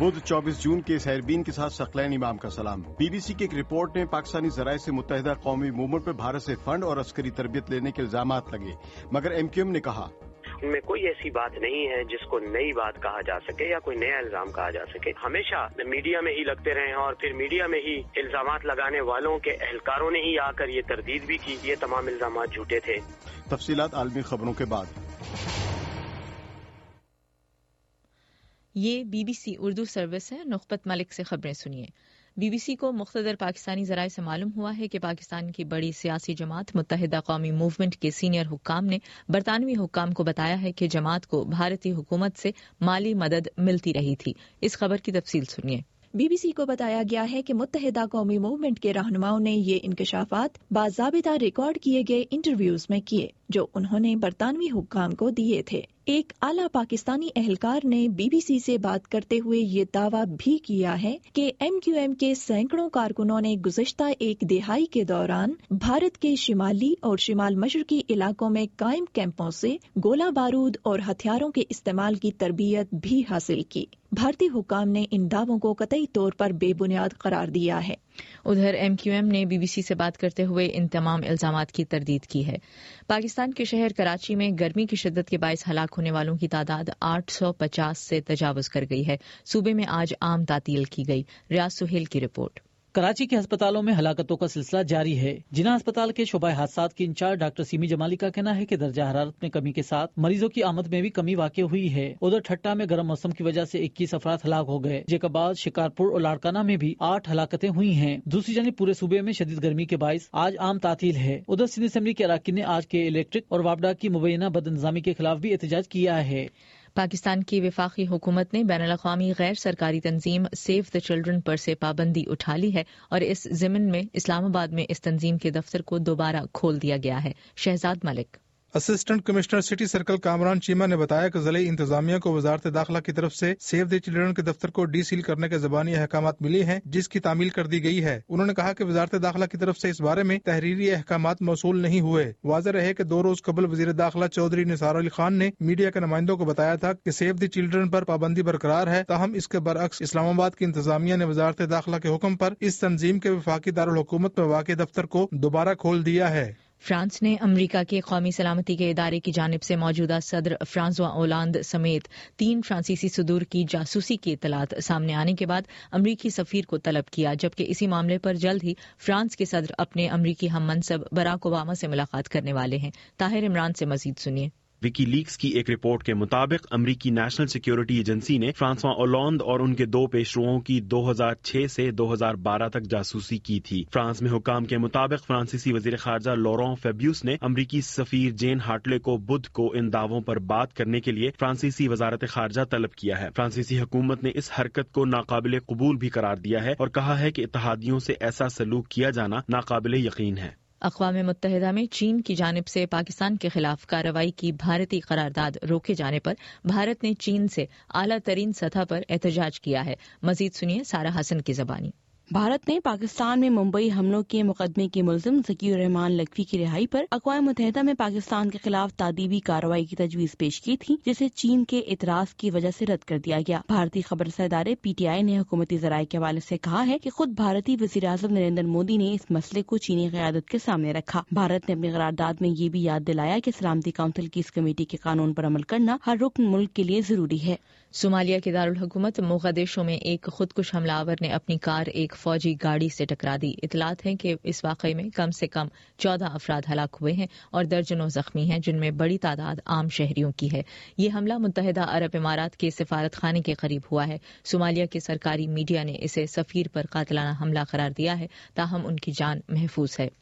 بدھ 24 جون کے سیربین کے ساتث ثقلین امام کا سلام۔ بی بی سی کی ایک رپورٹ نے پاکستانی ذرائع سے متحدہ قومی موومنٹ پر بھارت سے فنڈ اور عسکری تربیت لینے کے الزامات لگے، مگر ایم کیو ایم نے کہا ان میں کوئی ایسی بات نہیں ہے جس کو نئی بات کہا جا سکے یا کوئی نیا الزام کہا جا سکے۔ ہمیشہ میڈیا میں ہی لگتے رہے ہیں اور پھر میڈیا میں ہی الزامات لگانے والوں کے اہلکاروں نے ہی آ کر یہ تردید بھی کی، یہ تمام الزامات جھوٹے تھے۔ تفصیلات عالمی خبروں کے بعد۔ یہ B B C Urdu service ہے، نخبت ملک سے خبریں سنیے۔ بی بی سی کو مقتدر پاکستانی ذرائع سے معلوم ہوا ہے کہ پاکستان کی بڑی سیاسی جماعت متحدہ قومی موومنٹ کے سینئر حکام نے برطانوی حکام کو بتایا ہے کہ جماعت کو بھارتی حکومت سے مالی مدد ملتی رہی تھی۔ اس خبر کی تفصیل سنیے۔ بی بی سی کو بتایا گیا ہے کہ متحدہ قومی موومنٹ کے رہنماؤں نے یہ انکشافات باضابطہ ریکارڈ کیے گئے انٹرویوز میں کیے جو انہوں نے برطانوی حکام کو دیے تھے۔ ایک اعلیٰ پاکستانی اہلکار نے بی بی سی سے بات کرتے ہوئے یہ دعویٰ بھی کیا ہے کہ ایم کیو ایم کے سینکڑوں کارکنوں نے گزشتہ ایک دہائی کے دوران بھارت کے شمالی اور شمال مشرقی علاقوں میں قائم کیمپوں سے گولہ بارود اور ہتھیاروں کے استعمال کی تربیت بھی حاصل کی۔ بھارتی حکام نے ان دعووں کو قطعی طور پر بے بنیاد قرار دیا ہے۔ ادھر ایم کیو ایم نے بی بی سی سے بات کرتے ہوئے ان تمام الزامات کی تردید کی ہے۔ پاکستان کے شہر کراچی میں گرمی کی شدت کے باعث ہلاک ہونے والوں کی تعداد 850 سے تجاوز کر گئی ہے۔ صوبے میں آج عام تعطیل کی گئی۔ ریاض سہیل کی رپورٹ۔ کراچی کے ہسپتالوں میں ہلاکتوں کا سلسلہ جاری ہے۔ جناح ہسپتال کے شعبہ حادثات کی انچارج ڈاکٹر سیمی جمالی کا کہنا ہے کہ درجہ حرارت میں کمی کے ساتھ مریضوں کی آمد میں بھی کمی واقع ہوئی ہے۔ ادھر ٹھٹا میں گرم موسم کی وجہ سے 21 افراد ہلاک ہو گئے۔ جیکاباد، شکارپور اور لاڑکانہ میں بھی 8 ہلاکتیں ہوئی ہیں۔ دوسری جانب پورے صوبے میں شدید گرمی کے باعث آج عام تعطیل ہے۔ ادھر سندھ اسمبلی کے اراکین نے آج کے الیکٹرک اور واپڈا کی مبینہ بد انتظامی کے خلاف بھی احتجاج کیا ہے۔ پاکستان کی وفاقی حکومت نے بین الاقوامی غیر سرکاری تنظیم سیو دی چلڈرن پر سے پابندی اٹھا لی ہے اور اس ضمن میں اسلام آباد میں اس تنظیم کے دفتر کو دوبارہ کھول دیا گیا ہے۔ Shahzad Malik. Assistant commissioner city circle Kamran Cheema نے بتایا کہ ضلعی انتظامیہ کو وزارت داخلہ کی طرف سے سیو دی چلڈرن کے دفتر کو ڈی سیل کرنے کے زبانی احکامات ملی ہیں جس کی تعمیل کر دی گئی ہے۔ انہوں نے کہا کہ وزارت داخلہ کی طرف سے اس بارے میں تحریری احکامات موصول نہیں ہوئے۔ واضح رہے کہ 2 روز قبل وزیر داخلہ چودھری نثار علی خان نے میڈیا کے نمائندوں کو بتایا تھا کہ سیو دی چلڈرن پر پابندی برقرار ہے، تاہم اس کے برعکس اسلام آباد کی انتظامیہ نے وزارت داخلہ کے حکم پر اس تنظیم کے وفاقی دارالحکومت میں واقع دفتر کو دوبارہ کھول دیا ہے۔ فرانس نے امریکہ کے قومی سلامتی کے ادارے کی جانب سے موجودہ صدر فرانسوا اولاند سمیت 3 فرانسیسی صدور کی جاسوسی کی اطلاعات سامنے آنے کے بعد امریکی سفیر کو طلب کیا، جبکہ اسی معاملے پر جلد ہی فرانس کے صدر اپنے امریکی ہم منصب براک اوباما سے ملاقات کرنے والے ہیں۔ طاہر عمران سے مزید سنیے۔ وکی لیکس کی ایک رپورٹ کے مطابق امریکی نیشنل سیکیورٹی ایجنسی نے فرانسوا اولاند اور ان کے 2 پیشروؤں کی 2006 سے 2012 تک جاسوسی کی تھی۔ فرانس میں حکام کے مطابق فرانسیسی وزیر خارجہ لوران فیبیوس نے امریکی سفیر جین ہارٹلے کو بدھ کو ان دعووں پر بات کرنے کے لیے فرانسیسی وزارت خارجہ طلب کیا ہے۔ فرانسیسی حکومت نے اس حرکت کو ناقابل قبول بھی قرار دیا ہے اور کہا ہے کہ اتحادیوں سے ایسا سلوک کیا جانا ناقابل یقین ہے۔ اقوام متحدہ میں چین کی جانب سے پاکستان کے خلاف کارروائی کی بھارتی قرارداد روکے جانے پر بھارت نے چین سے اعلیٰ ترین سطح پر احتجاج کیا ہے۔ مزید سنیے سارہ حسن کی زبانی۔ بھارت نے پاکستان میں ممبئی حملوں کے مقدمے کے ملزم ذکی الرحمان لکھوی کی رہائی پر اقوام متحدہ میں پاکستان کے خلاف تعدیبی کارروائی کی تجویز پیش کی تھی، جسے چین کے اعتراض کی وجہ سے رد کر دیا گیا۔ بھارتی خبر رساں ادارے پی ٹی آئی نے حکومتی ذرائع کے حوالے سے کہا ہے کہ خود بھارتی وزیر اعظم نریندر مودی نے اس مسئلے کو چینی قیادت کے سامنے رکھا۔ بھارت نے اپنی قرارداد میں یہ بھی یاد دلایا کہ سلامتی کونسل کی اس کمیٹی کے قانون پر عمل کرنا ہر رکن ملک کے لیے ضروری ہے۔ صومالیہ کے دارالحکومت موغادیشو میں ایک خودکش حملہ آور نے اپنی کار ایک فوجی گاڑی سے ٹکرا دی۔ اطلاعات ہیں کہ اس واقعے میں کم سے کم 14 افراد ہلاک ہوئے ہیں اور درجنوں زخمی ہیں، جن میں بڑی تعداد عام شہریوں کی ہے۔ یہ حملہ متحدہ عرب امارات کے سفارت خانے کے قریب ہوا ہے۔ صومالیہ کے سرکاری میڈیا نے اسے سفیر پر قاتلانہ حملہ قرار دیا ہے، تاہم ان کی جان محفوظ ہے۔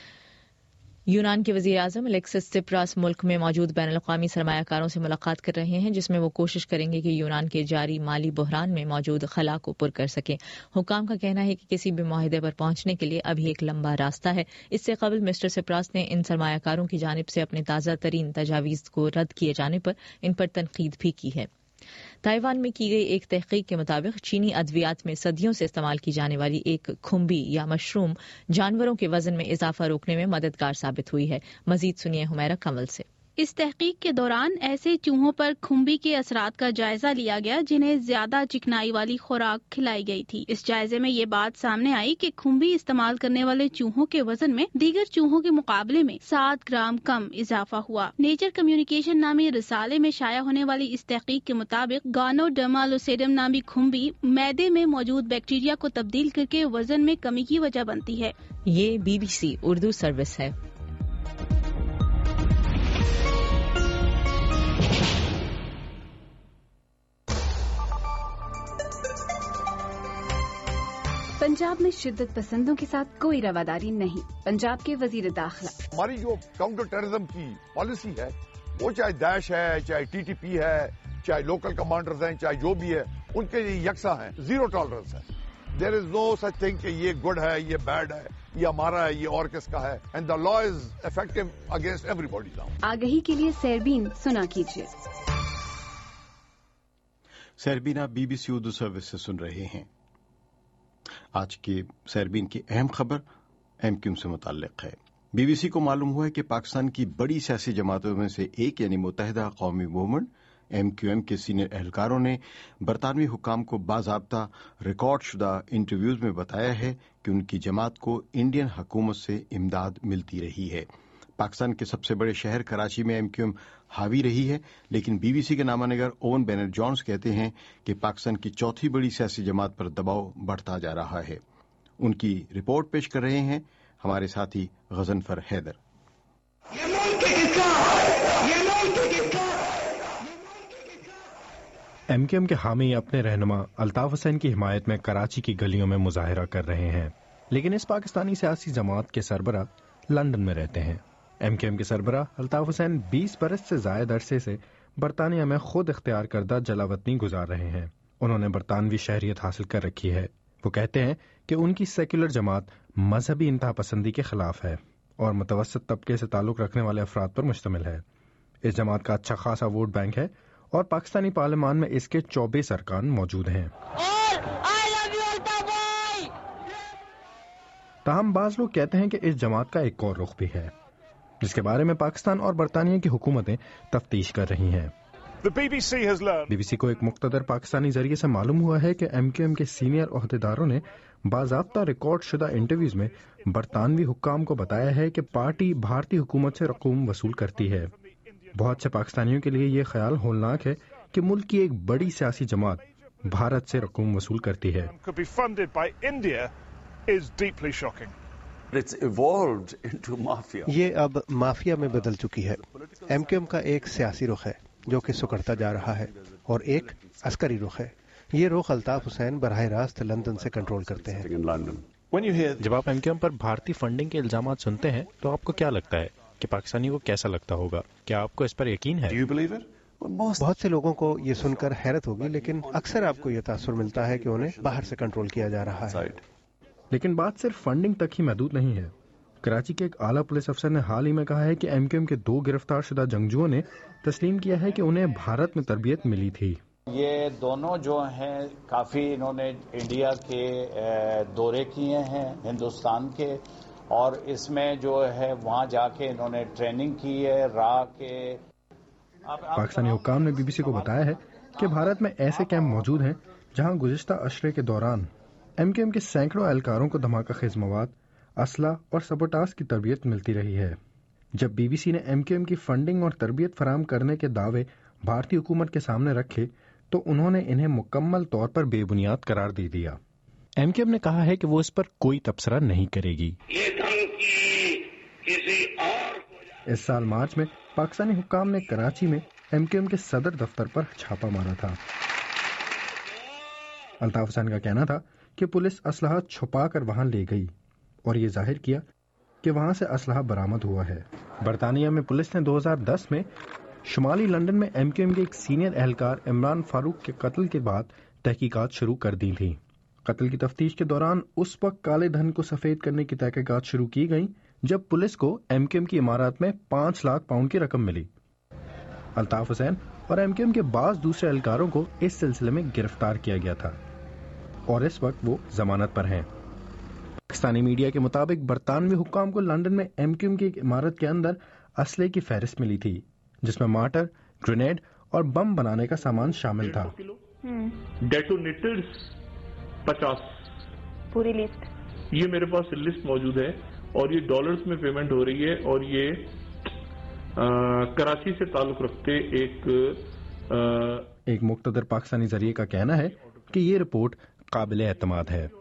یونان کے وزیر اعظم الیکسس سپراس ملک میں موجود بین الاقوامی سرمایہ کاروں سے ملاقات کر رہے ہیں، جس میں وہ کوشش کریں گے کہ یونان کے جاری مالی بحران میں موجود خلا کو پر کر سکیں۔ حکام کا کہنا ہے کہ کسی بھی معاہدے پر پہنچنے کے لیے ابھی ایک لمبا راستہ ہے۔ اس سے قبل مسٹر سپراس نے ان سرمایہ کاروں کی جانب سے اپنے تازہ ترین تجاویز کو رد کیے جانے پر ان پر تنقید بھی کی ہے۔ تائیوان میں کی گئی ایک تحقیق کے مطابق چینی ادویات میں صدیوں سے استعمال کی جانے والی ایک کھمبی یا مشروم جانوروں کے وزن میں اضافہ روکنے میں مددگار ثابت ہوئی ہے۔ مزید سنیے حمیرہ کمل سے۔ اس تحقیق کے دوران ایسے چوہوں پر کھمبی کے اثرات کا جائزہ لیا گیا جنہیں زیادہ چکنائی والی خوراک کھلائی گئی تھی۔ اس جائزے میں یہ بات سامنے آئی کہ کھمبی استعمال کرنے والے چوہوں کے وزن میں دیگر چوہوں کے مقابلے میں 7 گرام کم اضافہ ہوا۔ نیچر کمیونیکیشن نامی رسالے میں شائع ہونے والی اس تحقیق کے مطابق گانوڈرما لوسیڈم نامی کھمبی معدے میں موجود بیکٹیریا کو تبدیل کر کے وزن میں کمی کی وجہ بنتی ہے۔ یہ BBC اردو سروس ہے۔ پنجاب میں شدت پسندوں کے ساتھ کوئی رواداری نہیں۔ پنجاب کے وزیر داخلہ ہماری جو کاؤنٹر ٹیررزم کی پالیسی ہے، وہ چاہے داعش ہے، چاہے TTP ہے، چاہے لوکل کمانڈرز ہیں، چاہے جو بھی ہے، ان کے لیے یکساں ہیں، زیرو ٹالرنس ہے۔ دیر از نو سچ تھنگ کہ یہ گڈ ہے، یہ بیڈ ہے، یہ ہمارا ہے، یہ اور کس کا ہے۔ And the law is effective against everybody now. آگہی کے لیے سیربین سنا کیجیے۔ سیربین آپ BBC اردو سروس سے سن رہے ہیں۔ آج کے سیربین کی اہم خبر MQM سے متعلق ہے۔ BBC کو معلوم ہوا ہے کہ پاکستان کی بڑی سیاسی جماعتوں میں سے ایک یعنی متحدہ قومی موومنٹ MQM کے سینئر اہلکاروں نے برطانوی حکام کو باضابطہ ریکارڈ شدہ انٹرویوز میں بتایا ہے کہ ان کی جماعت کو انڈین حکومت سے امداد ملتی رہی ہے۔ پاکستان کے سب سے بڑے شہر کراچی میں MQM حاوی رہی ہے، لیکن BBC کے نامہ نگار اوون بینٹ جونز کہتے ہیں کہ پاکستان کی چوتھی بڑی سیاسی جماعت پر دباؤ بڑھتا جا رہا ہے۔ ان کی رپورٹ پیش کر رہے ہیں ہمارے ساتھی غضنفر حیدر۔ MQM کے حامی اپنے رہنما الطاف حسین کی حمایت میں کراچی کی گلیوں میں مظاہرہ کر رہے ہیں، لیکن اس پاکستانی سیاسی جماعت کے سربراہ لندن میں رہتے ہیں۔ MQM کے سربراہ الطاف حسین 20 برس سے زائد عرصے سے برطانیہ میں خود اختیار کردہ جلاوطنی گزار رہے ہیں۔ انہوں نے برطانوی شہریت حاصل کر رکھی ہے۔ وہ کہتے ہیں کہ ان کی سیکولر جماعت مذہبی انتہا پسندی کے خلاف ہے اور متوسط طبقے سے تعلق رکھنے والے افراد پر مشتمل ہے۔ اس جماعت کا اچھا خاصا ووٹ بینک ہے اور پاکستانی پارلیمان میں اس کے 24 ارکان موجود ہیں۔ تاہم بعض لوگ کہتے ہیں کہ اس جماعت کا ایک اور رخ بھی ہے، جس کے بارے میں پاکستان اور برطانیہ کی حکومتیں تفتیش کر رہی ہیں۔ BBC کو ایک مقتدر پاکستانی ذریعے سے معلوم ہوا ہے کہ MQM کے سینئر عہدیداروں نے باضابطہ ریکارڈ شدہ انٹرویوز میں برطانوی حکام کو بتایا ہے کہ پارٹی بھارتی حکومت سے رقوم وصول کرتی ہے۔ بہت سے پاکستانیوں کے لیے یہ خیال ہولناک ہے کہ ملک کی ایک بڑی سیاسی جماعت بھارت سے رقوم وصول کرتی ہے۔ یہ اب مافیا میں بدل چکی ہے۔ MQM کا ایک سیاسی رخ ہے جو کہ سکڑتا جا رہا ہے اور ایک عسکری رخ ہے۔ یہ رخ الطاف حسین براہ راست لندن سے کنٹرول کرتے ہیں۔ جب آپ MQM پر بھارتی فنڈنگ کے الزامات سنتے ہیں تو آپ کو کیا لگتا ہے کہ پاکستانی کو کیسا لگتا ہوگا؟ کیا آپ کو اس پر یقین ہے؟ بہت سے لوگوں کو یہ سن کر حیرت ہوگی، لیکن اکثر آپ کو یہ تاثر ملتا ہے کہ انہیں باہر سے کنٹرول کیا جا رہا ہے۔ لیکن بات صرف فنڈنگ تک ہی محدود نہیں ہے۔ کراچی کے ایک اعلیٰ پولیس افسر نے حال ہی میں کہا ہے کہ MQM کے 2 گرفتار شدہ جنگجوؤں نے تسلیم کیا ہے کہ انہیں بھارت میں تربیت ملی تھی۔ یہ دونوں جو ہیں کافی انہوں نے انڈیا کے دورے کیے ہیں، ہندوستان کے، اور اس میں جو ہے وہاں جا کے انہوں نے ٹریننگ کی ہے راہ کے۔ پاکستانی حکام نے BBC کو بتایا ہے کہ بھارت میں ایسے کیمپ موجود ہیں جہاں گزشتہ عشرے کے دوران MQM کے سینکڑوں اہلکاروں کو دھماکہ خیز مواد، اسلحہ اور سبوٹاژ کی تربیت ملتی رہی ہے۔ جب BBC نے MQM کی فنڈنگ اور تربیت فراہم کرنے کے دعوے بھارتی حکومت کے سامنے رکھے تو انہوں نے انہیں مکمل طور پر بے بنیاد قرار دے دیا۔ MQM نے کہا ہے کہ وہ اس پر کوئی تبصرہ نہیں کرے گی۔ اس سال مارچ میں پاکستانی حکام نے کراچی میں MQM کے صدر دفتر پر چھاپہ مارا تھا۔ الطاف حسین کا کہنا تھا کہ پولیس اسلحہ چھپا کر وہاں لے گئی اور یہ ظاہر کیا کہ وہاں سے اسلحہ برآمد ہوا ہے۔ برطانیہ میں پولیس نے 2010 میں شمالی لندن میں MQM کے ایک سینئر اہلکار عمران فاروق کے قتل کے بعد تحقیقات شروع کر دی تھی۔ قتل کی تفتیش کے دوران اس وقت کالے دھن کو سفید کرنے کی تحقیقات شروع کی گئیں جب پولیس کو MQM کی عمارات میں 5 لاکھ پاؤنڈ کی رقم ملی۔ الطاف حسین اور MQM کے بعض دوسرے اہلکاروں کو اس سلسلے میں گرفتار کیا گیا تھا اور اس وقت وہ ضمانت پر ہیں۔ پاکستانی میڈیا کے مطابق برطانوی حکام کو لندن میں MQM کی ایک عمارت کے اندر اسلحے کی فہرست ملی تھی जिसमें मार्टर, ग्रेनेड और बम बनाने का सामान शामिल था। डेटोनेटर्स 50 पूरी लिस्ट ये मेरे पास लिस्ट मौजूद है और ये डॉलर्स में पेमेंट हो रही है और ये कराची से ताल्लुक रखते एक मुक्तदर पाकिस्तानी जरिए का कहना है कि ये रिपोर्ट काबिल एतमाद है।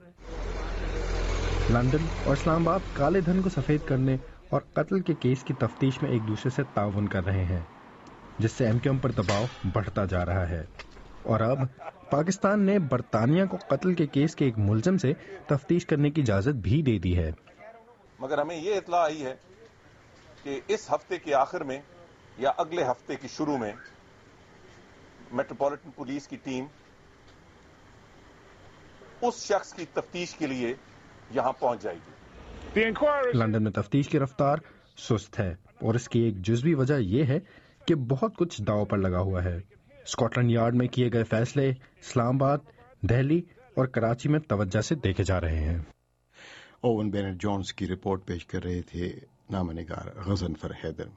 लंदन और इस्लामाबाद काले धन को सफेद करने और कत्ल के केस की तफ्तीश में एक दूसरे से ताउन कर रहे हैं, जिससे एमक्यूएम पर दबाव बढ़ता जा रहा है। और अब पाकिस्तान ने बरतानिया को कत्ल के केस के एक मुलजिम से तफ्तीश करने की इजाजत भी दे दी है। मगर हमें ये इत्तला आई है कि इस हफ्ते के आखिर में या अगले हफ्ते के शुरू में मेट्रोपॉलिटन पुलिस की टीम उस शख्स की तफ्तीश के लिए यहां पहुंच जाएगी। लंदन में तफ्तीश की रफ्तार सुस्त है और इसकी एक जुज़वी वजह यह है कि बहुत कुछ दांव पर लगा हुआ है। स्कॉटलैंड यार्ड में किए गए फैसले इस्लामाबाद, दिल्ली और कराची में तवज्जो से देखे जा रहे हैं। ओवन बेनेट जॉन्स की रिपोर्ट पेश कर रहे थे नामनिगार गजनफर हैदर।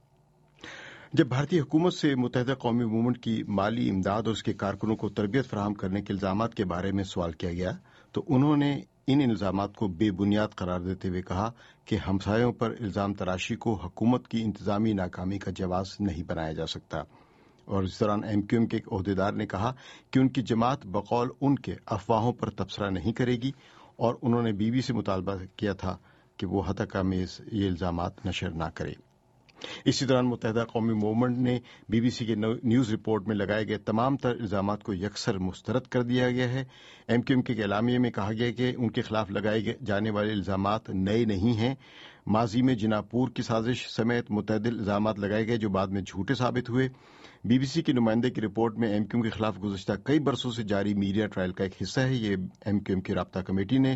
जब भारतीय हुकूमत से मुत्तहिदा कौमी मूवमेंट की माली इमदाद और उसके कारकुनों को तरबियत फराहम करने के इल्जामात के बारे में सवाल किया गया तो उन्होंने इन इल्जामात को बेबुनियाद करार देते हुए कहा कि हमसायों पर इल्जाम तराशी को हुकूमत की इंतजामी नाकामी का जवाब नहीं बनाया जा सकता। और इस दौरान एमक्यूएम के एक ओहदेदार ने कहा कि उनकी जमात बकौल उनके अफवाहों पर तबसरा नहीं करेगी और उन्होंने बीबी से मुतालबा किया था कि वो हतकामेज ये इल्जामात नशर न करे। इसी दौरान मुत्तहिदा कौमी मूवमेंट ने बीबीसी के न्यूज रिपोर्ट में लगाए गए तमाम तर इल्जामात को यकसर मुस्तरद कर दिया गया है। एमक्यूएम के एलामिये में कहा गया कि उनके खिलाफ लगाए जाने वाले इल्जामात नए नहीं हैं। माजी में जिनापुर की साजिश समेत मुतअद्दिद इल्जामात लगाए गए जो बाद में झूठे साबित हुए। बीबीसी के नुमाइंदे की रिपोर्ट में एमक्यूएम के खिलाफ गुज़श्ता कई बरसों से जारी मीडिया ट्रायल का एक हिस्सा है। ये एमक्यूएम की राब्ता कमेटी ने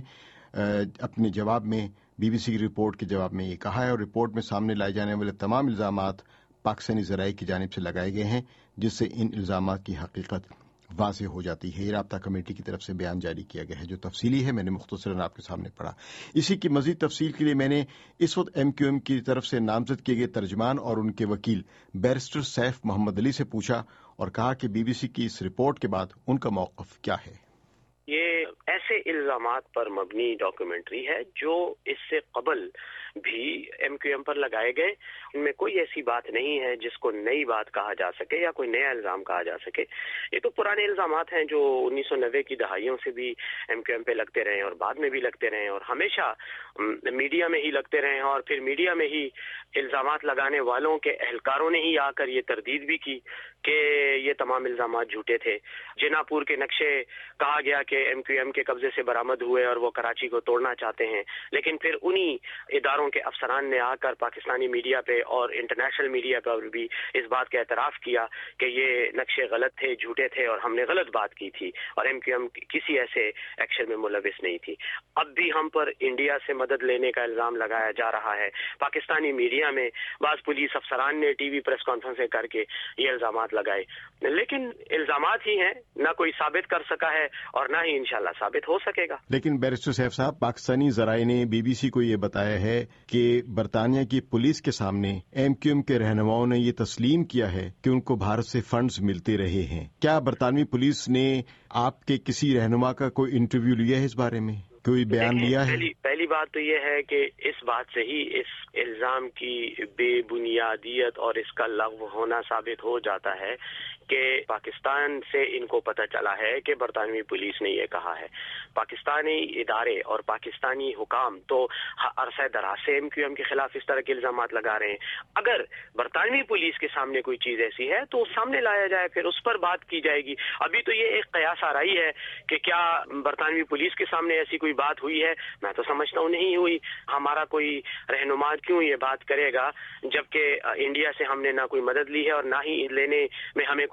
अपने जवाब में बीबीसी की रिपोर्ट के जवाब में ये कहा है और रिपोर्ट में सामने लाए जाने वाले तमाम इल्जामात पाकिस्तानी ज़राए की जानिब से लगाए गए हैं, जिससे इन इल्जामात की हकीकत वाज़ेह हो जाती है। ये राब्ता कमेटी की तरफ से बयान जारी किया गया है जो तफसीली है, मैंने मुख्तसरन आपके सामने पढ़ा। इसी की मजीद तफसील के लिए मैंने इस वक्त एमक्यूएम की तरफ से नामजद किए गए तर्जमान और उनके वकील बैरिस्टर सैफ मोहम्मद अली से पूछा और कहा कि बीबीसी की इस रिपोर्ट के बाद उनका मौक़िफ़ क्या है। ये ऐसे इल्जामात पर मबनी डॉक्यूमेंट्री है जो इससे कबल भी एमक्यूएम पर लगाए गए। उनमें कोई ऐसी बात नहीं है जिसको नई बात कहा जा सके या कोई नया इल्जाम कहा जा सके। ये तो पुराने इल्जामात हैं जो 1990 की दहाइयों से भी एमक्यूएम पे लगते रहे और बाद में भी लगते रहे और हमेशा मीडिया में ही लगते रहे और फिर मीडिया में ही इल्जामात लगाने वालों के एहलकारों ने ही आकर ये तरदीद भी की कि ये तमाम इल्जामात झूठे थे। जिनापुर के नक्शे कहा गया कि एमक्यूएम के कब्जे से बरामद हुए और वो कराची को तोड़ना चाहते हैं, लेकिन फिर उन्हीं इदारों के अफसरान ने आकर पाकिस्तानी मीडिया पे और इंटरनेशनल मीडिया पर भी इस बात का एतराफ किया कि ये नक्शे गलत थे, झूठे थे और हमने गलत बात की थी और एमक्यूएम किसी ऐसे एक्शन में मुलविस नहीं थी। अब भी हम पर इंडिया से मदद लेने का इल्जाम लगाया जा रहा है। पाकिस्तानी मीडिया में बाज़ पुलिस अफसरान ने टीवी प्रेस कॉन्फ्रेंस करके ये इल्जामात लगाए, लेकिन इल्जामात ही हैं, ना कोई साबित कर सका है और ना ही इंशाल्लाह साबित हो सकेगा। लेकिन बैरिस्टर सैफ साहब, पाकिस्तानी जराए ने बीबीसी को ये बताया है कि बरतानिया की पुलिस के सामने एमक्यूएम के रहनुमाओं ने ये तस्लीम किया है कि उनको भारत से फंड्स मिलते रहे हैं। क्या बरतानवी पुलिस ने आपके किसी रहनुमा का कोई इंटरव्यू लिया है, इस बारे में कोई बयान लिया है? पहली बात तो ये है कि इस बात से ही इस इल्जाम की बेबुनियादियत और इसका लग़्व होना साबित हो जाता है कि पाकिस्तान से इनको पता चला है कि बरतानवी पुलिस ने ये कहा है। पाकिस्तानी इदारे और पाकिस्तानी हुकाम तो अरसा दराज से एमक्यूएम के खिलाफ इस तरह के इल्जामात लगा रहे हैं। अगर बरतानवी पुलिस के सामने कोई चीज ऐसी है तो सामने लाया जाए, फिर उस पर बात की जाएगी। अभी तो ये एक कयास आ रही है कि क्या बरतानवी पुलिस के सामने ऐसी कोई बात हुई है। मैं तो समझता हूँ नहीं हुई। हमारा कोई रहनुमा क्यों ये बात करेगा जबकि इंडिया से हमने ना कोई मदद ली है और ना ही लेने में हमें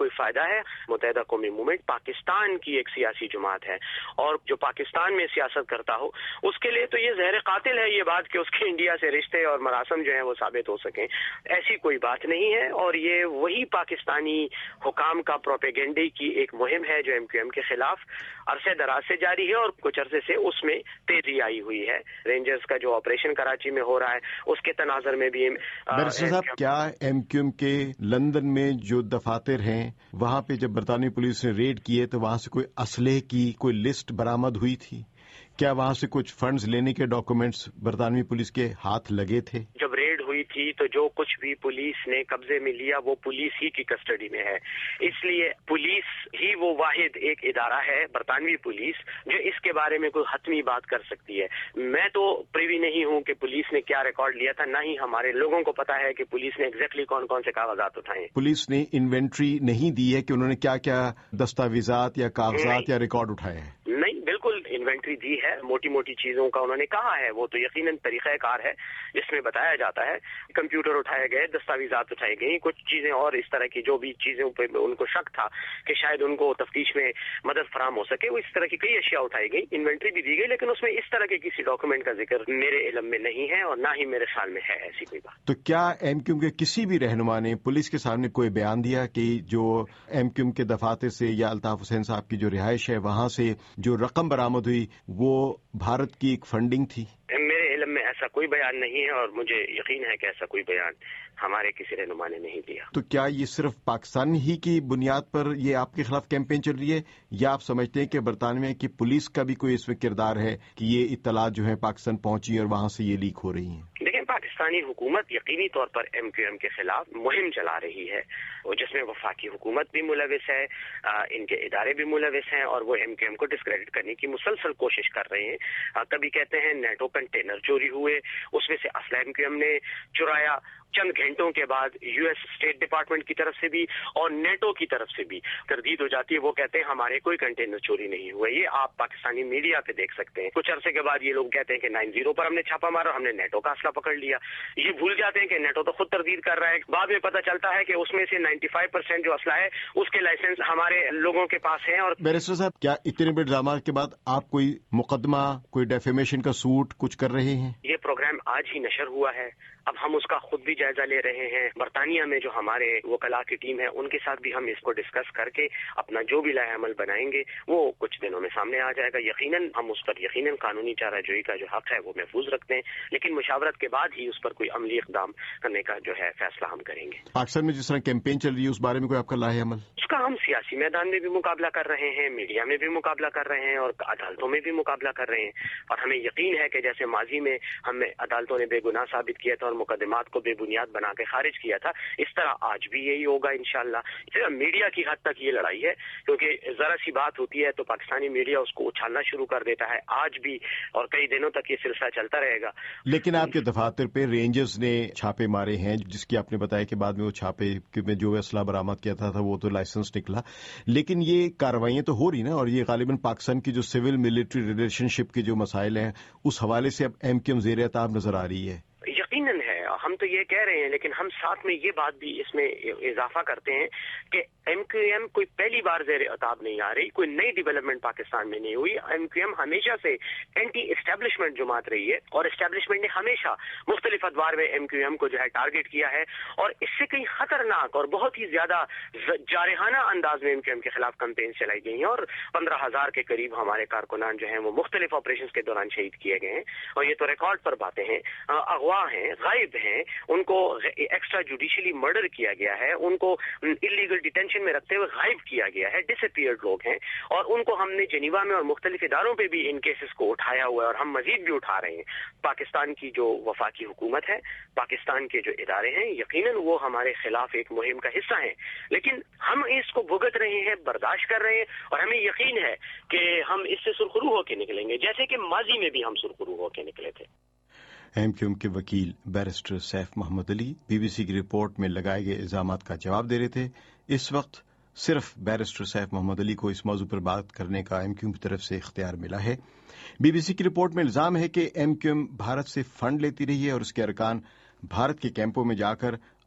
कोई फायदा है। मुत्तहिदा कौमी मूवमेंट पाकिस्तान की एक सियासी जमात है और जो पाकिस्तान में सियासत करता हो उसके लिए तो ये जहर कातिल है ये बात कि उसके इंडिया से रिश्ते और मरासम जो है वो साबित हो सकें। ऐसी कोई बात नहीं है और ये वही पाकिस्तानी हुकाम का प्रोपेगेंडे की एक मुहिम है जो एमक्यूएम के खिलाफ अरसे दराज से जारी है और कुछ अरसे से उसमें तेजी आई हुई है। रेंजर्स का जो ऑपरेशन कराची में हो रहा है उसके तनाजर में भी बैरिस्टर साहब, क्या एमक्यूएम के लंदन में जो दफातर हैं वहां पे जब बरतानवी पुलिस ने रेड किए तो वहां से कोई असलहे की कोई लिस्ट बरामद हुई थी? क्या वहां से कुछ फंड्स लेने के डॉक्यूमेंट्स बरतानवी पुलिस के हाथ लगे थे? जब रेड हुई थी तो जो कुछ भी पुलिस ने कब्जे में लिया वो पुलिस ही की कस्टडी में है, इसलिए पुलिस ही वो वाहिद एक इदारा है बरतानवी पुलिस जो इसके बारे में कोई हतमी बात कर सकती है। मैं तो प्रिवी नहीं हूं कि पुलिस ने क्या रिकॉर्ड लिया था, ना ही हमारे लोगों को पता है कि पुलिस ने एग्जैक्टली कौन कौन से कागजात उठाए। पुलिस ने इन्वेंट्री नहीं दी है कि उन्होंने क्या क्या दस्तावेजात या कागजात या रिकॉर्ड उठाए हैं? नहीं, बिल्कुल इन्वेंट्री दी है, मोटी मोटी चीजों का उन्होंने कहा है, वो तो यकीनन तरीक़ाकार है जिसमें बताया जाता है कंप्यूटर उठाए गए, दस्तावेजात उठाई गई, कुछ चीजें और इस तरह की जो भी चीजों पे उनको शक था कि शायद उनको तफ्तीश में मदद फराम हो सके, वो इस तरह की कई अशिया उठाई गई, इन्वेंट्री भी दी गई, लेकिन उसमें इस तरह के किसी डॉक्यूमेंट का जिक्र मेरे इल्म में नहीं है और ना ही मेरे ख्याल में है ऐसी कोई बात। तो क्या एमक्यूएम के किसी भी रहनुमा ने पुलिस के सामने कोई बयान दिया कि जो एमक्यूएम के दफातर से या अल्ताफ हुसैन साहब की जो रिहाइश है वहां से जो रकम बरामद हुई वो भारत की एक फंडिंग थी? मेरे इल्म में ऐसा कोई बयान नहीं है और मुझे यकीन है कि ऐसा कोई बयान हमारे किसी रहनुमा ने नहीं दिया। तो क्या ये सिर्फ पाकिस्तान ही की बुनियाद पर ये आपके खिलाफ कैंपेन चल रही है या आप समझते हैं कि बरतानिया की पुलिस का भी कोई इसमें किरदार है कि ये इत्तलात जो है पाकिस्तान पहुंची और वहां से ये लीक हो रही है? देखिए, पाकिस्तानी हुकूमत यकीनी तौर पर एमक्यूएम के खिलाफ मुहिम चला रही है और जिसमें वफाकी हुकूमत भी मुलविस है, इनके इदारे भी मुलविस हैं और वो एमक्यूएम को डिस्क्रेडिट करने की मुसलसल कोशिश कर रहे हैं। कभी कहते हैं नेटो कंटेनर चोरी हुए, उसमें से असला एमक्यूएम ने चुराया, चंद घंटों के बाद यूएस स्टेट डिपार्टमेंट की तरफ से भी और नेटो की तरफ से भी तरदीद हो जाती है। वो कहते हैं हमारे कोई कंटेनर चोरी नहीं हुआ। ये आप पाकिस्तानी मीडिया पे देख सकते हैं। कुछ अरसे के बाद ये लोग कहते हैं कि 90 पर हमने छापा मारा, हमने नेटो का असला पकड़ लिया। ये भूल जाते हैं कि नेटो तो खुद तरदीद कर रहा है। बाद में पता चलता है कि उसमें से 95% जो असला है उसके लाइसेंस हमारे लोगों के पास है। और बैरिस्टर साहब, क्या इतने बड़े ड्रामा के बाद आप कोई मुकदमा, कोई डेफेमेशन का सूट कुछ कर रहे हैं? ये प्रोग्राम आज ही नशर हुआ है, अब हम उसका खुद भी जायजा ले रहे हैं। बरतानिया में जो हमारे वकला की टीम है उनके साथ भी हम इसको डिस्कस करके अपना जो भी लाए अमल बनाएंगे वो कुछ दिनों में सामने आ जाएगा। यकीनन हम उस पर यकीनन कानूनी चाराजोई का जो हक है वो महफूज रखते हैं, लेकिन मुशावरत के बाद ही उस पर कोई अमली इक़दाम करने का जो है फैसला हम करेंगे। पाकिस्तान में जिस तरह कैंपेन चल रही है उस बारे में कोई आपका लाए अमल? उसका हम सियासी मैदान में भी मुकाबला कर रहे हैं, मीडिया में भी मुकाबला कर रहे हैं और अदालतों में भी मुकाबला कर रहे हैं। और हमें यकीन है कि जैसे माजी में हमें अदालतों ने बेगुनाह साबित किया था और मुकदमात को बेबुनियाद बना के खारिज किया था, इस तरह आज भी यही होगा इंशाअल्लाह। सिर्फ मीडिया की हद तक ये लड़ाई है, क्योंकि जरा सी बात होती है तो पाकिस्तानी मीडिया उसको उछालना शुरू कर देता है। आज भी और कई दिनों तक ये सिलसिला चलता रहेगा। लेकिन आपके दफातर पे रेंजर्स ने छापे मारे हैं, जिसकी आपने बताया कि बाद में वो छापे में जो असला बरामद किया था वो तो लाइसेंस निकला, लेकिन ये कार्रवाइयां तो हो रही ना, और ये गालिबन पाकिस्तान की जो सिविल मिलिट्री रिलेशनशिप के जो मसाइल हैं उस हवाले से अब एमक्यूएम ज़ेर ताब नजर आ रही है। यकीनन है, हम तो ये कह रहे हैं, लेकिन हम साथ में ये बात भी इसमें इजाफा करते हैं कि एमक्यूएम कोई पहली बार ज़ेर अताब नहीं आ रही, कोई नई डेवलपमेंट पाकिस्तान में नहीं हुई। एमक्यूएम हमेशा से एंटी एस्टेब्लिशमेंट जमात रही है और एस्टेब्लिशमेंट ने हमेशा मुख्तलिफ अदवार में एमक्यूएम को जो है टारगेट किया है और इससे कई खतरनाक और बहुत ही ज्यादा जारहाना अंदाज में एमक्यूएम के खिलाफ कैंपेन चलाई गई हैं और 15,000 के करीब हमारे कारकुनान जो हैं वो मुख्तलिफ ऑपरेशन के दौरान शहीद किए गए हैं। और ये तो रिकॉर्ड पर बातें हैं, अगवा हैं, गायब हैं, उनको एक्स्ट्रा जुडिशली मर्डर किया गया है, उनको इलीगल डिटेंशन में रखते हुए गायब किया गया है, डिसअपीयर्ड लोग हैं और उनको हमने जेनीवा में और मुख्तलिफ इदारों पे भी इन केसेस को उठाया हुआ है और हम मजीद भी उठा रहे हैं। पाकिस्तान की जो वफाकी हुकूमत है, पाकिस्तान के जो इदारे हैं, यकीनन वो हमारे खिलाफ एक मुहिम का हिस्सा हैं, लेकिन हम इसको भुगत रहे हैं, बर्दाश्त कर रहे हैं और हमें यकीन है कि हम इससे सुरखरू होकर निकलेंगे, जैसे कि माजी में भी हम सुरखरू होकर निकले थे। एमक्यूएम के वकील बैरिस्टर सैफ मोहम्मद अली बीबीसी की रिपोर्ट में लगाए गए इल्जामात का जवाब दे रहे थे। इस वक्त सिर्फ बैरिस्टर सैफ मोहम्मद अली को इस मौजू पर बात करने का एमक्यूएम की तरफ से इख्तियार मिला है। बीबीसी की रिपोर्ट में इल्जाम है कि एमक्यूएम भारत से फंड लेती रही है और उसके अरकान भारत के कैंपों में जाकर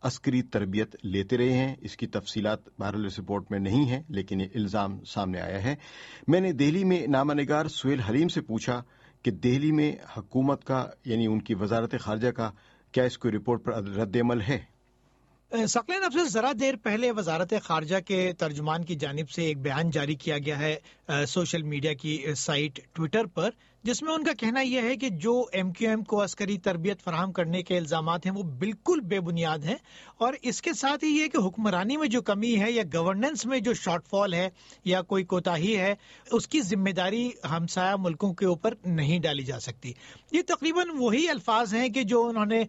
عسکری تربیت لیتے رہے ہیں. اس کی تفصیلات بہرحال اس رپورٹ میں نہیں ہیں لیکن یہ الزام سامنے آیا ہے. میں نے دہلی میں نامہ نگار سہیل حلیم سے پوچھا کہ دہلی میں حکومت کا یعنی ان کی وزارت خارجہ کا کیا اس کو رپورٹ پر رد عمل ہے؟ ثقلین، اب سے ذرا دیر پہلے وزارت خارجہ کے ترجمان کی جانب سے ایک بیان جاری کیا گیا ہے سوشل میڈیا کی سائٹ ٹویٹر پر، جس میں ان کا کہنا یہ ہے کہ جو ایم کیو ایم کو عسکری تربیت فراہم کرنے کے الزامات ہیں وہ بالکل بے بنیاد ہیں، اور اس کے ساتھ ہی یہ کہ حکمرانی میں جو کمی ہے یا گورننس میں جو شارٹ فال ہے یا کوئی کوتاہی ہے، اس کی ذمہ داری ہمسایہ ملکوں کے اوپر نہیں ڈالی جا سکتی. یہ تقریباً وہی الفاظ ہیں کہ جو انہوں نے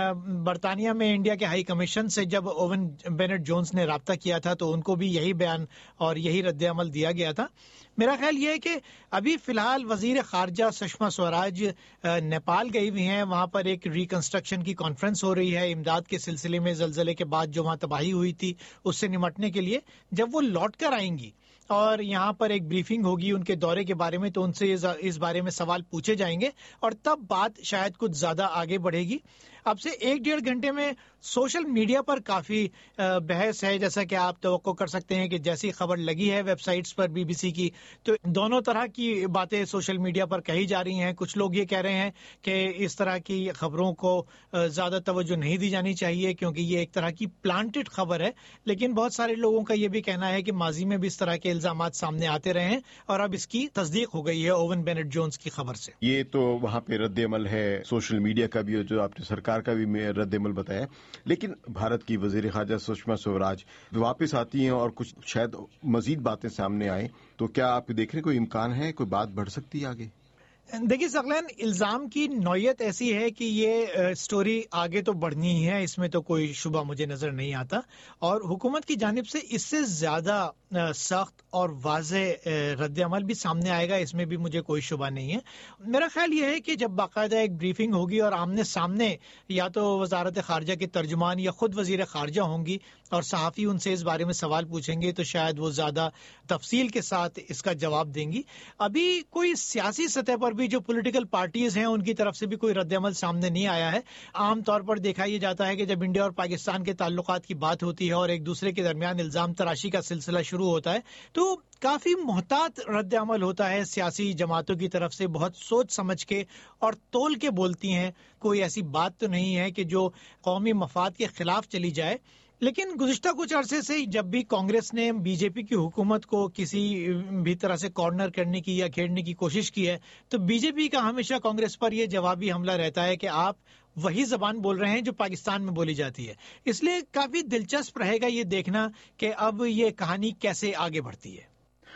برطانیہ میں انڈیا کے ہائی کمیشن سے جب اوون بینٹ جونز نے رابطہ کیا تھا تو ان کو بھی یہی بیان اور یہی رد عمل دیا گیا تھا. میرا خیال یہ ہے کہ ابھی فی الحال وزیر خارجہ سشما سوراج نیپال گئی ہوئی ہیں. وہاں پر ایک ریکنسٹرکشن کی کانفرنس ہو رہی ہے امداد کے سلسلے میں، زلزلے کے بعد جو وہاں تباہی ہوئی تھی اس سے نمٹنے کے لیے. جب وہ لوٹ کر آئیں گی اور یہاں پر ایک بریفنگ ہوگی ان کے دورے کے بارے میں، تو ان سے اس بارے میں سوال پوچھے جائیں گے اور تب بات شاید کچھ زیادہ آگے بڑھے گی. اب سے 1-1.5 گھنٹے میں سوشل میڈیا پر کافی بحث ہے، جیسا کہ آپ توقع کر سکتے ہیں کہ جیسی خبر لگی ہے ویب سائٹس پر بی بی سی کی، تو دونوں طرح کی باتیں سوشل میڈیا پر کہی جا رہی ہیں. کچھ لوگ یہ کہہ رہے ہیں کہ اس طرح کی خبروں کو زیادہ توجہ نہیں دی جانی چاہیے کیونکہ یہ ایک طرح کی پلانٹڈ خبر ہے، لیکن بہت سارے لوگوں کا یہ بھی کہنا ہے کہ ماضی میں بھی اس طرح کے الزامات سامنے آتے رہے ہیں اور اب اس کی تصدیق ہو گئی ہے اوون بینٹ جونز کی خبر سے. یہ تو وہاں پہ رد عمل ہے سوشل میڈیا کا بھی، جو آپ نے سرکار کا بھی رد عمل بتایا. لیکن بھارت کی وزیر خارجہ سشما سوراج واپس آتی ہیں اور کچھ شاید مزید باتیں سامنے آئیں، تو کیا آپ دیکھ رہے ہیں کوئی امکان ہے کوئی بات بڑھ سکتی ہے آگے؟ دیکھیے ثقلین، الزام کی نوعیت ایسی ہے کہ یہ سٹوری آگے تو بڑھنی ہی ہے، اس میں تو کوئی شبہ مجھے نظر نہیں آتا، اور حکومت کی جانب سے اس سے زیادہ سخت اور واضح رد عمل بھی سامنے آئے گا، اس میں بھی مجھے کوئی شبہ نہیں ہے. میرا خیال یہ ہے کہ جب باقاعدہ ایک بریفنگ ہوگی اور آمنے سامنے یا تو وزارت خارجہ کے ترجمان یا خود وزیر خارجہ ہوں گی اور صحافی ان سے اس بارے میں سوال پوچھیں گے تو شاید وہ زیادہ تفصیل کے ساتھ اس کا جواب دیں گی. ابھی کوئی سیاسی سطح پر بھی جو پولیٹیکل پارٹیز ہیں ان کی طرف سے بھی کوئی رد عمل سامنے نہیں آیا ہے. عام طور پر دیکھا یہ جاتا ہے کہ جب انڈیا اور پاکستان کے تعلقات کی بات ہوتی ہے اور ایک دوسرے کے درمیان الزام تراشی کا سلسلہ شروع ہوتا ہے تو کافی محتاط رد عمل ہوتا ہے سیاسی جماعتوں کی طرف سے، بہت سوچ سمجھ کے اور تول کے بولتی ہیں. کوئی ایسی بات تو نہیں ہے کہ جو قومی مفاد کے خلاف چلی جائے. لیکن گزشتہ کچھ عرصے سے جب بھی کانگریس نے بی جے پی کی حکومت کو کسی بھی طرح سے کارنر کرنے کی یا کھیڑنے کی کوشش کی ہے تو بی جے پی کا ہمیشہ کانگریس پر یہ جوابی حملہ رہتا ہے کہ آپ وہی زبان بول رہے ہیں جو پاکستان میں بولی جاتی ہے. اس لیے کافی دلچسپ رہے گا یہ دیکھنا کہ اب یہ کہانی کیسے آگے بڑھتی ہے.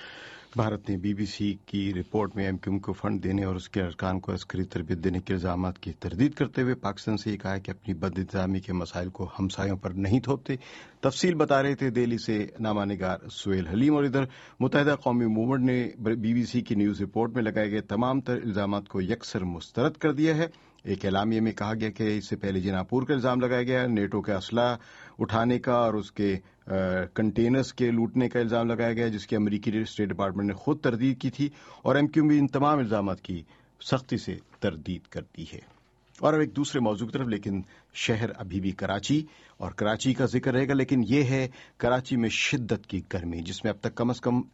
بھارت نے بی بی سی کی رپورٹ میں ایم کیو ایم کو فنڈ دینے اور اس کے ارکان کو عسکری تربیت دینے کے الزامات کی تردید کرتے ہوئے پاکستان سے یہ کہا کہ اپنی بد انتظامی کے مسائل کو ہمسایوں پر نہیں تھوپتے. تفصیل بتا رہے تھے دہلی سے نامہ نگار سہیل حلیم. اور ادھر متحدہ قومی موومنٹ نے بی بی سی کی نیوز رپورٹ میں لگائے گئے تمام تر الزامات کو یکسر مسترد کر دیا ہے. ایک اعلامیہ میں کہا گیا کہ اس سے پہلے جناپور کا الزام لگایا گیا، نیٹو کے اسلحہ اٹھانے کا اور اس کے کنٹینرز کے لوٹنے کا الزام لگایا گیا جس کی امریکی اسٹیٹ ڈپارٹمنٹ نے خود تردید کی تھی، اور ایم کیو بھی ان تمام الزامات کی سختی سے تردید کرتی ہے. اور اب ایک دوسرے موضوع کی طرف، لیکن شہر ابھی بھی کراچی اور کراچی کا ذکر رہے گا، لیکن یہ ہے کراچی میں شدت کی گرمی جس میں اب تک کم از کم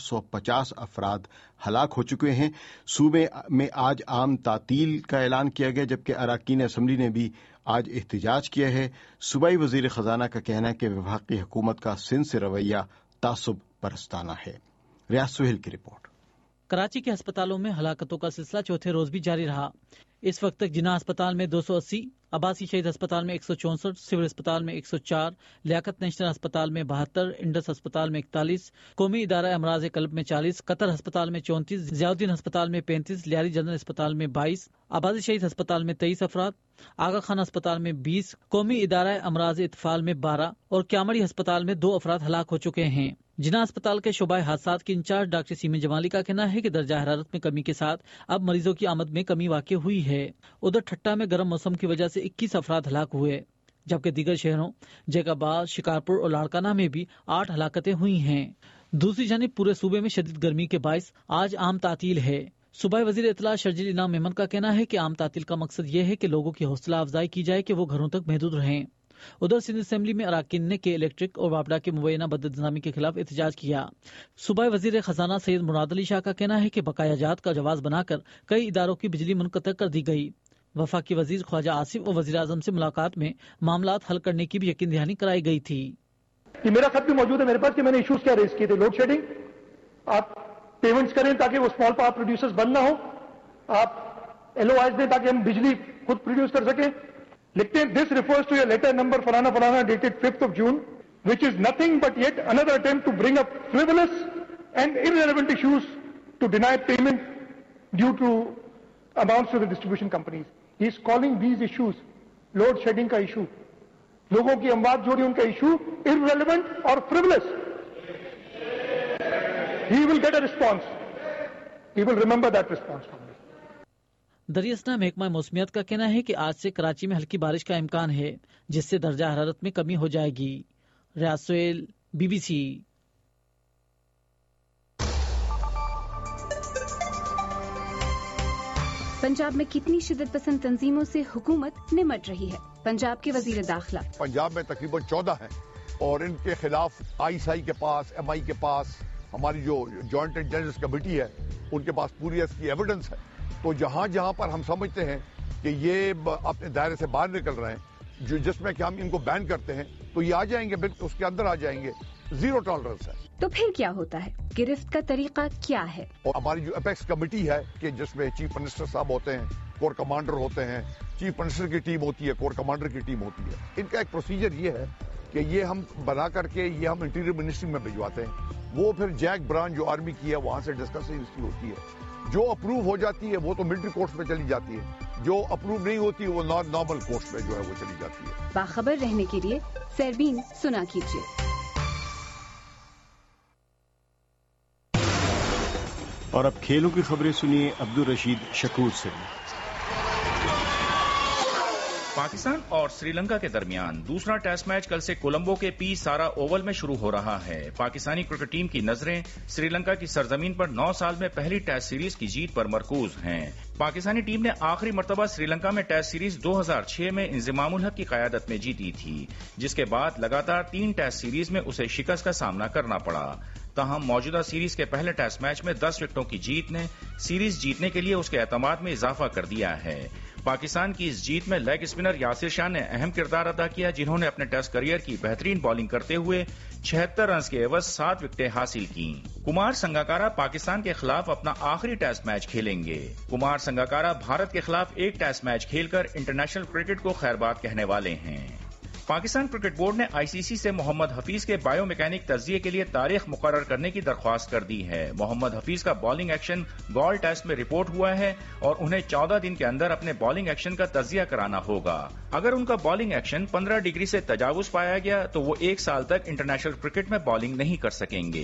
850 افراد ہلاک ہو چکے ہیں. صوبے میں آج عام تعطیل کا اعلان کیا گیا جبکہ اراکین اسمبلی نے بھی آج احتجاج کیا ہے. صوبائی وزیر خزانہ کا کہنا ہے کہ وفاقی حکومت کا سندھ سے رویہ تعصب پرستانہ ہے. ریاض سہیل کی رپورٹ. کراچی کے ہسپتالوں میں ہلاکتوں کا سلسلہ چوتھے روز بھی جاری رہا. اس وقت تک جناح اسپتال میں 280، عباسی شہید ہسپتال میں 164، سول اسپتال میں 104، لیاقت نیشنل ہسپتال میں 72، انڈس ہسپتال میں 41، قومی ادارہ امراض قلب میں 40، قطر ہسپتال میں 34، ضیاء الدین ہسپتال میں 35، لیاری جنرل اسپتال میں 22، عباسی شہید ہسپتال میں 23 افراد، آغا خان ہسپتال میں 20، قومی ادارہ امراض اطفال میں 12 اور کیامڑی ہسپتال میں 2 افراد ہلاک ہو چکے ہیں. جناح اسپتال کے شعبہ حادثات کے انچارج ڈاکٹر سیمی جمالی کا کہنا ہے کہ درجہ حرارت میں کمی کے ساتھ اب مریضوں کی آمد میں کمی واقع ہوئی ہے. ادھر ٹھٹا میں گرم موسم کی وجہ سے 21 افراد ہلاک ہوئے، جبکہ دیگر شہروں جیک آباد، شکارپور اور لاڑکانہ میں بھی 8 ہلاکتیں ہوئی ہیں. دوسری جانب پورے صوبے میں شدید گرمی کے باعث آج عام تعطیل ہے. صوبائی وزیر اطلاع شرجیل انعام میمن کا کہنا ہے کہ عام تعطیل کا مقصد یہ ہے کہ لوگوں کی حوصلہ افزائی کی جائے کہ وہ گھروں تک محدود رہیں उधर सिंध असेंबली में अराकीन ने के इलेक्ट्रिक और वापडा के मुबैना बदइंतजामी के खिलाफ एहतजाज किया। सूबाई वजीर खजाना सैयद मुराद अली शाह का कहना है कि बकाया जात का जवाब बनाकर कई इदारों की बिजली मुनक़ता कर दी गई। वफाकी वजीर ख्वाजा आसिफ और वजीर आजम से मुलाकात में मामलात हल करने की भी यकीन दहानी कराई गई थी। कि मेरा खत भी मौजूद है मेरे पास कि मैंने इश्यूज क्या रेज किए थे। लोड शेडिंग, आप पेमेंट्स करें ताकि वो स्मॉल पावर प्रोड्यूसर्स बंद ना हो, आप एलओआईज दें ताकि हम बिजली खुद प्रोड्यूस कर सकें। लिखते हैं this refers to a letter number फलाना फलाना dated 5th of June which is nothing but yet another attempt to bring up frivolous and irrelevant issues to deny payment due to amounts to the distribution companies. He is calling these issues load shedding का issue, लोगों की अमवात जोड़ी उनका issue irrelevant और frivolous. He will get a response. He will remember that response from me. दरियासना महकमा मौसमियात का कहना है कि आज से कराची में हल्की बारिश का इम्कान है, जिससे दर्जा हरारत में कमी हो जाएगी। रियाज सोहेल, BBC। पंजाब में कितनी शिद्दत पसंद तंजीमों से हुकूमत निमट रही है? पंजाब के वजीर दाखिला पंजाब में तकरीबन 14 हैं और इनके खिलाफ ISI के पास, MI के पास, हमारी जो जॉइंट इंटेलिजेंस कमेटी है उनके पास पूरी इसकी एविडेंस है। तो जहां जहां पर हम समझते हैं कि ये अपने दायरे से बाहर निकल रहे हैं, जो जिसमें कि हम इनको बैन करते हैं, तो ये आ जाएंगे, बिल्कुल उसके अंदर आ जाएंगे। जीरो टॉलरेंस है। तो फिर क्या होता है? गिरफ्त का तरीका क्या है? और हमारी जो अपेक्स कमेटी है कि जिसमें चीफ मिनिस्टर साहब होते हैं, कोर कमांडर होते हैं, चीफ मिनिस्टर की टीम होती है, कोर कमांडर की टीम होती है। इनका एक प्रोसीजर ये है कि ये हम बना करके ये हम इंटीरियर मिनिस्ट्री में भिजवाते हैं। वो फिर जैक ब्रांच जो आर्मी की है वहां से डिस्कशन इसकी होती है। जो अप्रूव हो जाती है वो तो मिलिट्री कोर्ट्स में चली जाती है, जो अप्रूव नहीं होती वो नॉर्मल कोर्ट्स में जो है वो चली जाती है। बाखबर रहने के लिए सरबीन सुना कीजिए। और अब खेलों की खबरें सुनिए अब्दुल रशीद शकूर से। पाकिस्तान और श्रीलंका के दरमियान दूसरा टेस्ट मैच कल से कोलंबो के पी सारा ओवल में शुरू हो रहा है। पाकिस्तानी क्रिकेट टीम की नजरें श्रीलंका की सरजमीन पर 9 साल में पहली टेस्ट सीरीज की जीत पर मरकूज हैं। पाकिस्तानी टीम ने आखिरी मर्तबा श्रीलंका में टेस्ट सीरीज 2006 में इंजमामुल हक की कयादत में जीती थी, जिसके बाद लगातार 3 टेस्ट सीरीज में उसे शिकस्त का सामना करना पड़ा। ताहम मौजूदा सीरीज के पहले टेस्ट मैच में 10 विकेटों की जीत ने सीरीज जीतने के लिए उसके एतमाद में इजाफा कर दिया है। पाकिस्तान की इस जीत में लेग स्पिनर यासिर शाह ने अहम किरदार अदा किया, जिन्होंने अपने टेस्ट करियर की बेहतरीन बॉलिंग करते हुए 76 रन के एवज 7 विकेटें हासिल की। कुमार संगाकारा पाकिस्तान के खिलाफ अपना आखिरी टेस्ट मैच खेलेंगे। कुमार संगाकारा भारत के खिलाफ एक टेस्ट मैच खेलकर इंटरनेशनल क्रिकेट को खैरबाद कहने वाले हैं। पाकिस्तान क्रिकेट बोर्ड ने ICC से मोहम्मद हफीज के बायोमैकेनिक तज्जिये के लिए तारीख मुकर्रर करने की दरख्वास्त कर दी है। मोहम्मद हफीज का बॉलिंग एक्शन गॉल टेस्ट में रिपोर्ट हुआ है और उन्हें 14 दिन के अंदर अपने बॉलिंग एक्शन का तज्जिया कराना होगा। अगर उनका बॉलिंग एक्शन 15 डिग्री से तजावुज पाया गया तो वो 1 साल तक इंटरनेशनल क्रिकेट में बॉलिंग नहीं कर सकेंगे।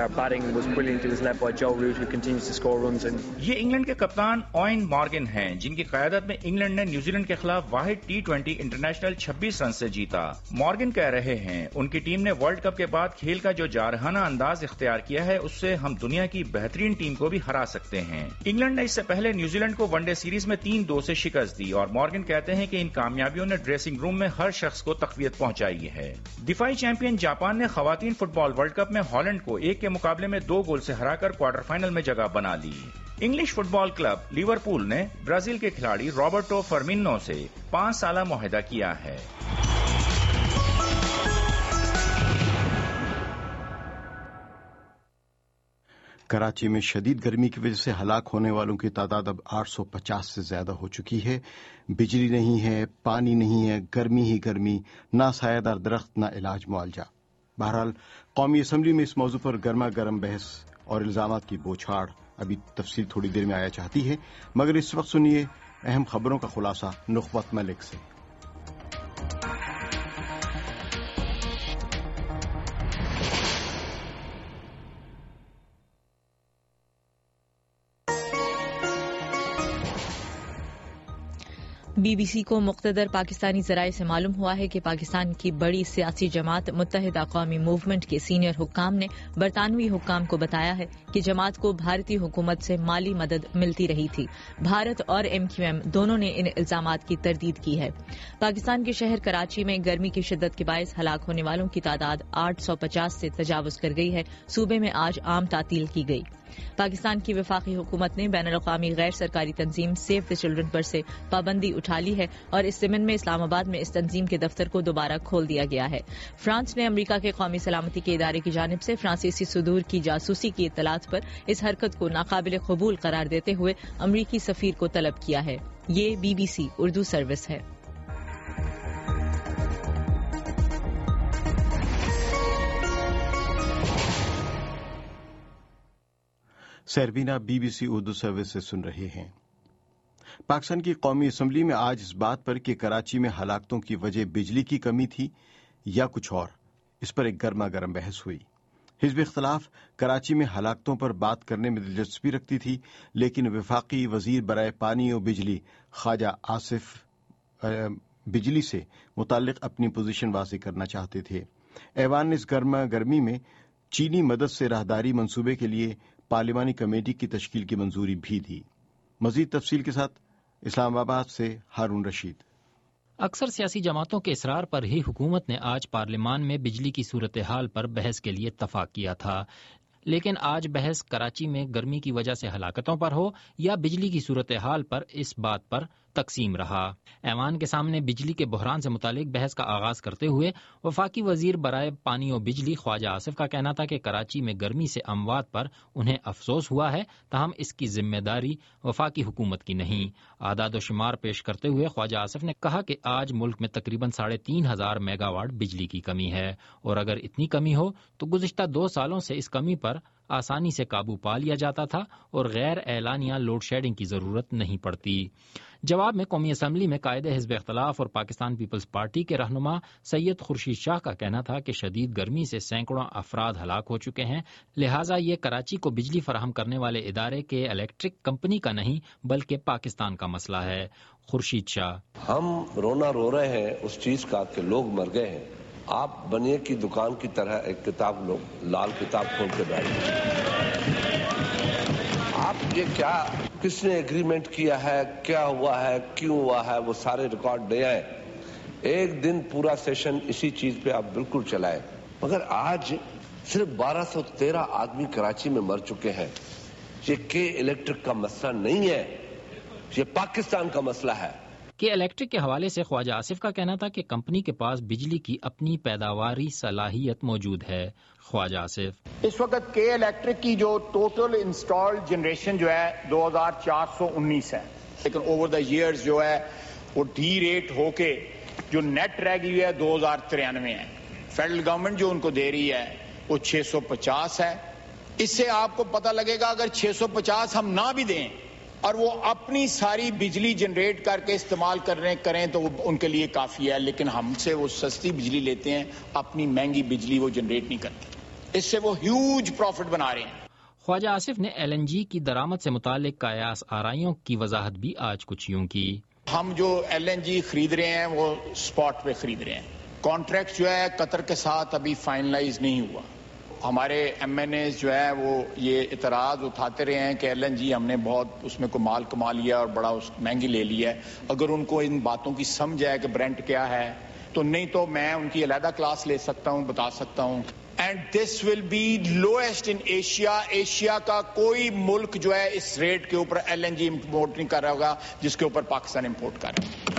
ये इंग्लैंड के कप्तान ओवेन मॉर्गन हैं, जिनकी क़यादत में इंग्लैंड ने न्यूजीलैंड के खिलाफ वाहिद T20 इंटरनेशनल 26 रन से जीता। मॉर्गन कह रहे हैं उनकी टीम ने वर्ल्ड कप के बाद खेल का जो जारहाना अंदाज इख्तियार किया है उससे हम दुनिया की बेहतरीन टीम को भी हरा सकते हैं। इंग्लैंड ने इससे पहले न्यूजीलैंड को वनडे सीरीज में 3-2 से शिकस्त दी और मॉर्गन कहते हैं कि इन कामयाबियों ने ड्रेसिंग रूम में हर शख्स को तकवीत पहुंचाई है। दिफाई चैंपियन जापान ने खवातीन फुटबॉल वर्ल्ड कप में हॉलैंड को 1 के मुकाबले में 2 गोल से हराकर क्वार्टर फाइनल में जगह बना ली। इंग्लिश फुटबॉल क्लब लिवरपूल ने ब्राजील के खिलाड़ी रॉबर्टो फर्मिनो से 5 साला मुआहदा किया है। कराची में शदीद गर्मी की वजह से हलाक होने वालों की तादाद अब 850 से ज्यादा हो चुकी है। बिजली नहीं है, पानी नहीं है, गर्मी ही गर्मी, ना सायादार दरख्त, ना इलाज मुआवजा। बहरहाल कौमी असम्बली में इस मौजू पर गर्मा गर्म बहस और इल्जामात की बौछार अभी तफसील थोड़ी देर में आया चाहती है, मगर इस वक्त सुनिए अहम खबरों का खुलासा नुखबत मलिक से। BBC کو مقتدر پاکستانی ذرائع سے معلوم ہوا ہے کہ پاکستان کی بڑی سیاسی جماعت متحدہ قومی موومنٹ کے سینئر حکام نے برطانوی حکام کو بتایا ہے کہ جماعت کو بھارتی حکومت سے مالی مدد ملتی رہی تھی۔ بھارت اور MQM دونوں نے ان الزامات کی تردید کی ہے۔ پاکستان کے شہر کراچی میں گرمی کی شدت کے باعث ہلاک ہونے والوں کی تعداد 850 سے تجاوز کر گئی ہے۔ صوبے میں آج عام تعطیل کی گئی۔ پاکستان کی وفاقی حکومت نے بین الاقوامی غیر سرکاری تنظیم سیو دی چلڈرن پر سے پابندی اٹھا لی ہے اور اس ضمن میں اسلام آباد میں اس تنظیم کے دفتر کو دوبارہ کھول دیا گیا ہے۔ فرانس نے امریکہ کے قومی سلامتی کے ادارے کی جانب سے فرانسیسی صدور کی جاسوسی کی اطلاعات پر اس حرکت کو ناقابل قبول قرار دیتے ہوئے امریکی سفیر کو طلب کیا ہے۔ یہ BBC اردو سروس ہے۔ سیربینا BBC اردو سروس سے سن رہے ہیں۔ پاکستان کی قومی اسمبلی میں آج اس بات پر کہ کراچی میں ہلاکتوں کی وجہ بجلی کی کمی تھی یا کچھ اور، اس پر ایک گرما گرم بحث ہوئی۔ حزب اختلاف کراچی میں ہلاکتوں پر بات کرنے میں دلچسپی رکھتی تھی، لیکن وفاقی وزیر برائے پانی و بجلی خواجہ آصف بجلی سے متعلق اپنی پوزیشن واضح کرنا چاہتے تھے۔ ایوان نے اس گرما گرمی میں چینی مدد سے راہداری منصوبے کے لیے پارلیمانی کمیٹی کی تشکیل کی منظوری بھی دی۔ مزید تفصیل کے ساتھ اسلام آباد سے ہارون رشید۔ اکثر سیاسی جماعتوں کے اصرار پر ہی حکومت نے آج پارلیمان میں بجلی کی صورتحال پر بحث کے لیے اتفاق کیا تھا، لیکن آج بحث کراچی میں گرمی کی وجہ سے ہلاکتوں پر ہو یا بجلی کی صورتحال پر، اس بات پر تقسیم رہا۔ ایوان کے سامنے بجلی کے بحران سے متعلق بحث کا آغاز کرتے ہوئے وفاقی وزیر برائے پانی و بجلی خواجہ آصف کا کہنا تھا کہ کراچی میں گرمی سے اموات پر انہیں افسوس ہوا ہے، تاہم اس کی ذمہ داری وفاقی حکومت کی نہیں۔ اعداد و شمار پیش کرتے ہوئے خواجہ آصف نے کہا کہ آج ملک میں تقریباً 3500 میگا واٹ بجلی کی کمی ہے، اور اگر اتنی کمی ہو تو گزشتہ 2 سالوں سے اس کمی پر آسانی سے قابو پا لیا جاتا تھا اور غیر اعلانیہ لوڈ شیڈنگ کی ضرورت نہیں پڑتی۔ جواب میں قومی اسمبلی میں قائد حزب اختلاف اور پاکستان پیپلز پارٹی کے رہنما سید خورشید شاہ کا کہنا تھا کہ شدید گرمی سے سینکڑوں افراد ہلاک ہو چکے ہیں، لہٰذا یہ کراچی کو بجلی فراہم کرنے والے ادارے کے الیکٹرک کمپنی کا نہیں بلکہ پاکستان کا مسئلہ ہے۔ خورشید شاہ: ہم رونا رو رہے ہیں اس چیز کا کہ لوگ مر گئے ہیں، آپ بنیے کی دکان کی طرح ایک کتاب لوگ لال کتاب کھول کے بیٹھ گئے۔ آپ یہ کیا، کس نے ایگریمنٹ کیا ہے، کیا ہوا ہے، کیوں ہوا ہے، وہ سارے ریکارڈ لے آئے۔ ایک دن پورا سیشن اسی چیز پہ آپ بالکل چلائے، مگر آج صرف 1213 آدمی کراچی میں مر چکے ہیں۔ یہ کے الیکٹرک کا مسئلہ نہیں ہے، یہ پاکستان کا مسئلہ ہے۔ کہ الیکٹرک کے حوالے سے خواجہ آصف کا کہنا تھا کہ کمپنی کے پاس بجلی کی اپنی پیداواری صلاحیت موجود ہے۔ خواجہ آصف: اس وقت کے الیکٹرک کی جو ٹوٹل انسٹالڈ جنریشن جو ہے 2419 ہے، لیکن اوور دا ایئرز جو ہے وہ ڈی ریٹ ہو کے جو نیٹ رہ گئی ہے 2093 ہے۔ فیڈرل گورنمنٹ جو ان کو دے رہی ہے وہ 650 ہے۔ اس سے آپ کو پتہ لگے گا اگر 650 ہم نہ بھی دیں اور وہ اپنی ساری بجلی جنریٹ کر کے استعمال کریں تو وہ ان کے لیے کافی ہے، لیکن ہم سے وہ سستی بجلی لیتے ہیں، اپنی مہنگی بجلی وہ جنریٹ نہیں کرتے، اس سے وہ ہیوج پروفٹ بنا رہے ہیں۔ خواجہ آصف نے LNG کی درآمد سے متعلق قیاس آرائیوں کی وضاحت بھی آج کچھ یوں کی: ہم جو LNG خرید رہے ہیں وہ سپاٹ پہ خرید رہے ہیں، کانٹریکٹ جو ہے قطر کے ساتھ ابھی فائنلائز نہیں ہوا۔ ہمارے MNAs جو ہے وہ یہ اعتراض اٹھاتے رہے ہیں کہ LNG ہم نے بہت اس میں کو مال کما لیا اور بڑا مہنگی لے لی ہے۔ اگر ان کو ان باتوں کی سمجھ ہے کہ برنٹ کیا ہے تو نہیں تو میں ان کی علیحدہ کلاس لے سکتا ہوں، بتا سکتا ہوں۔ And this will be lowest in Asia. Asia کا کوئی ملک جو ہے اس ریٹ کے اوپر LNG امپورٹ نہیں کر رہا ہوگا جس کے اوپر پاکستان امپورٹ کر رہا ہے۔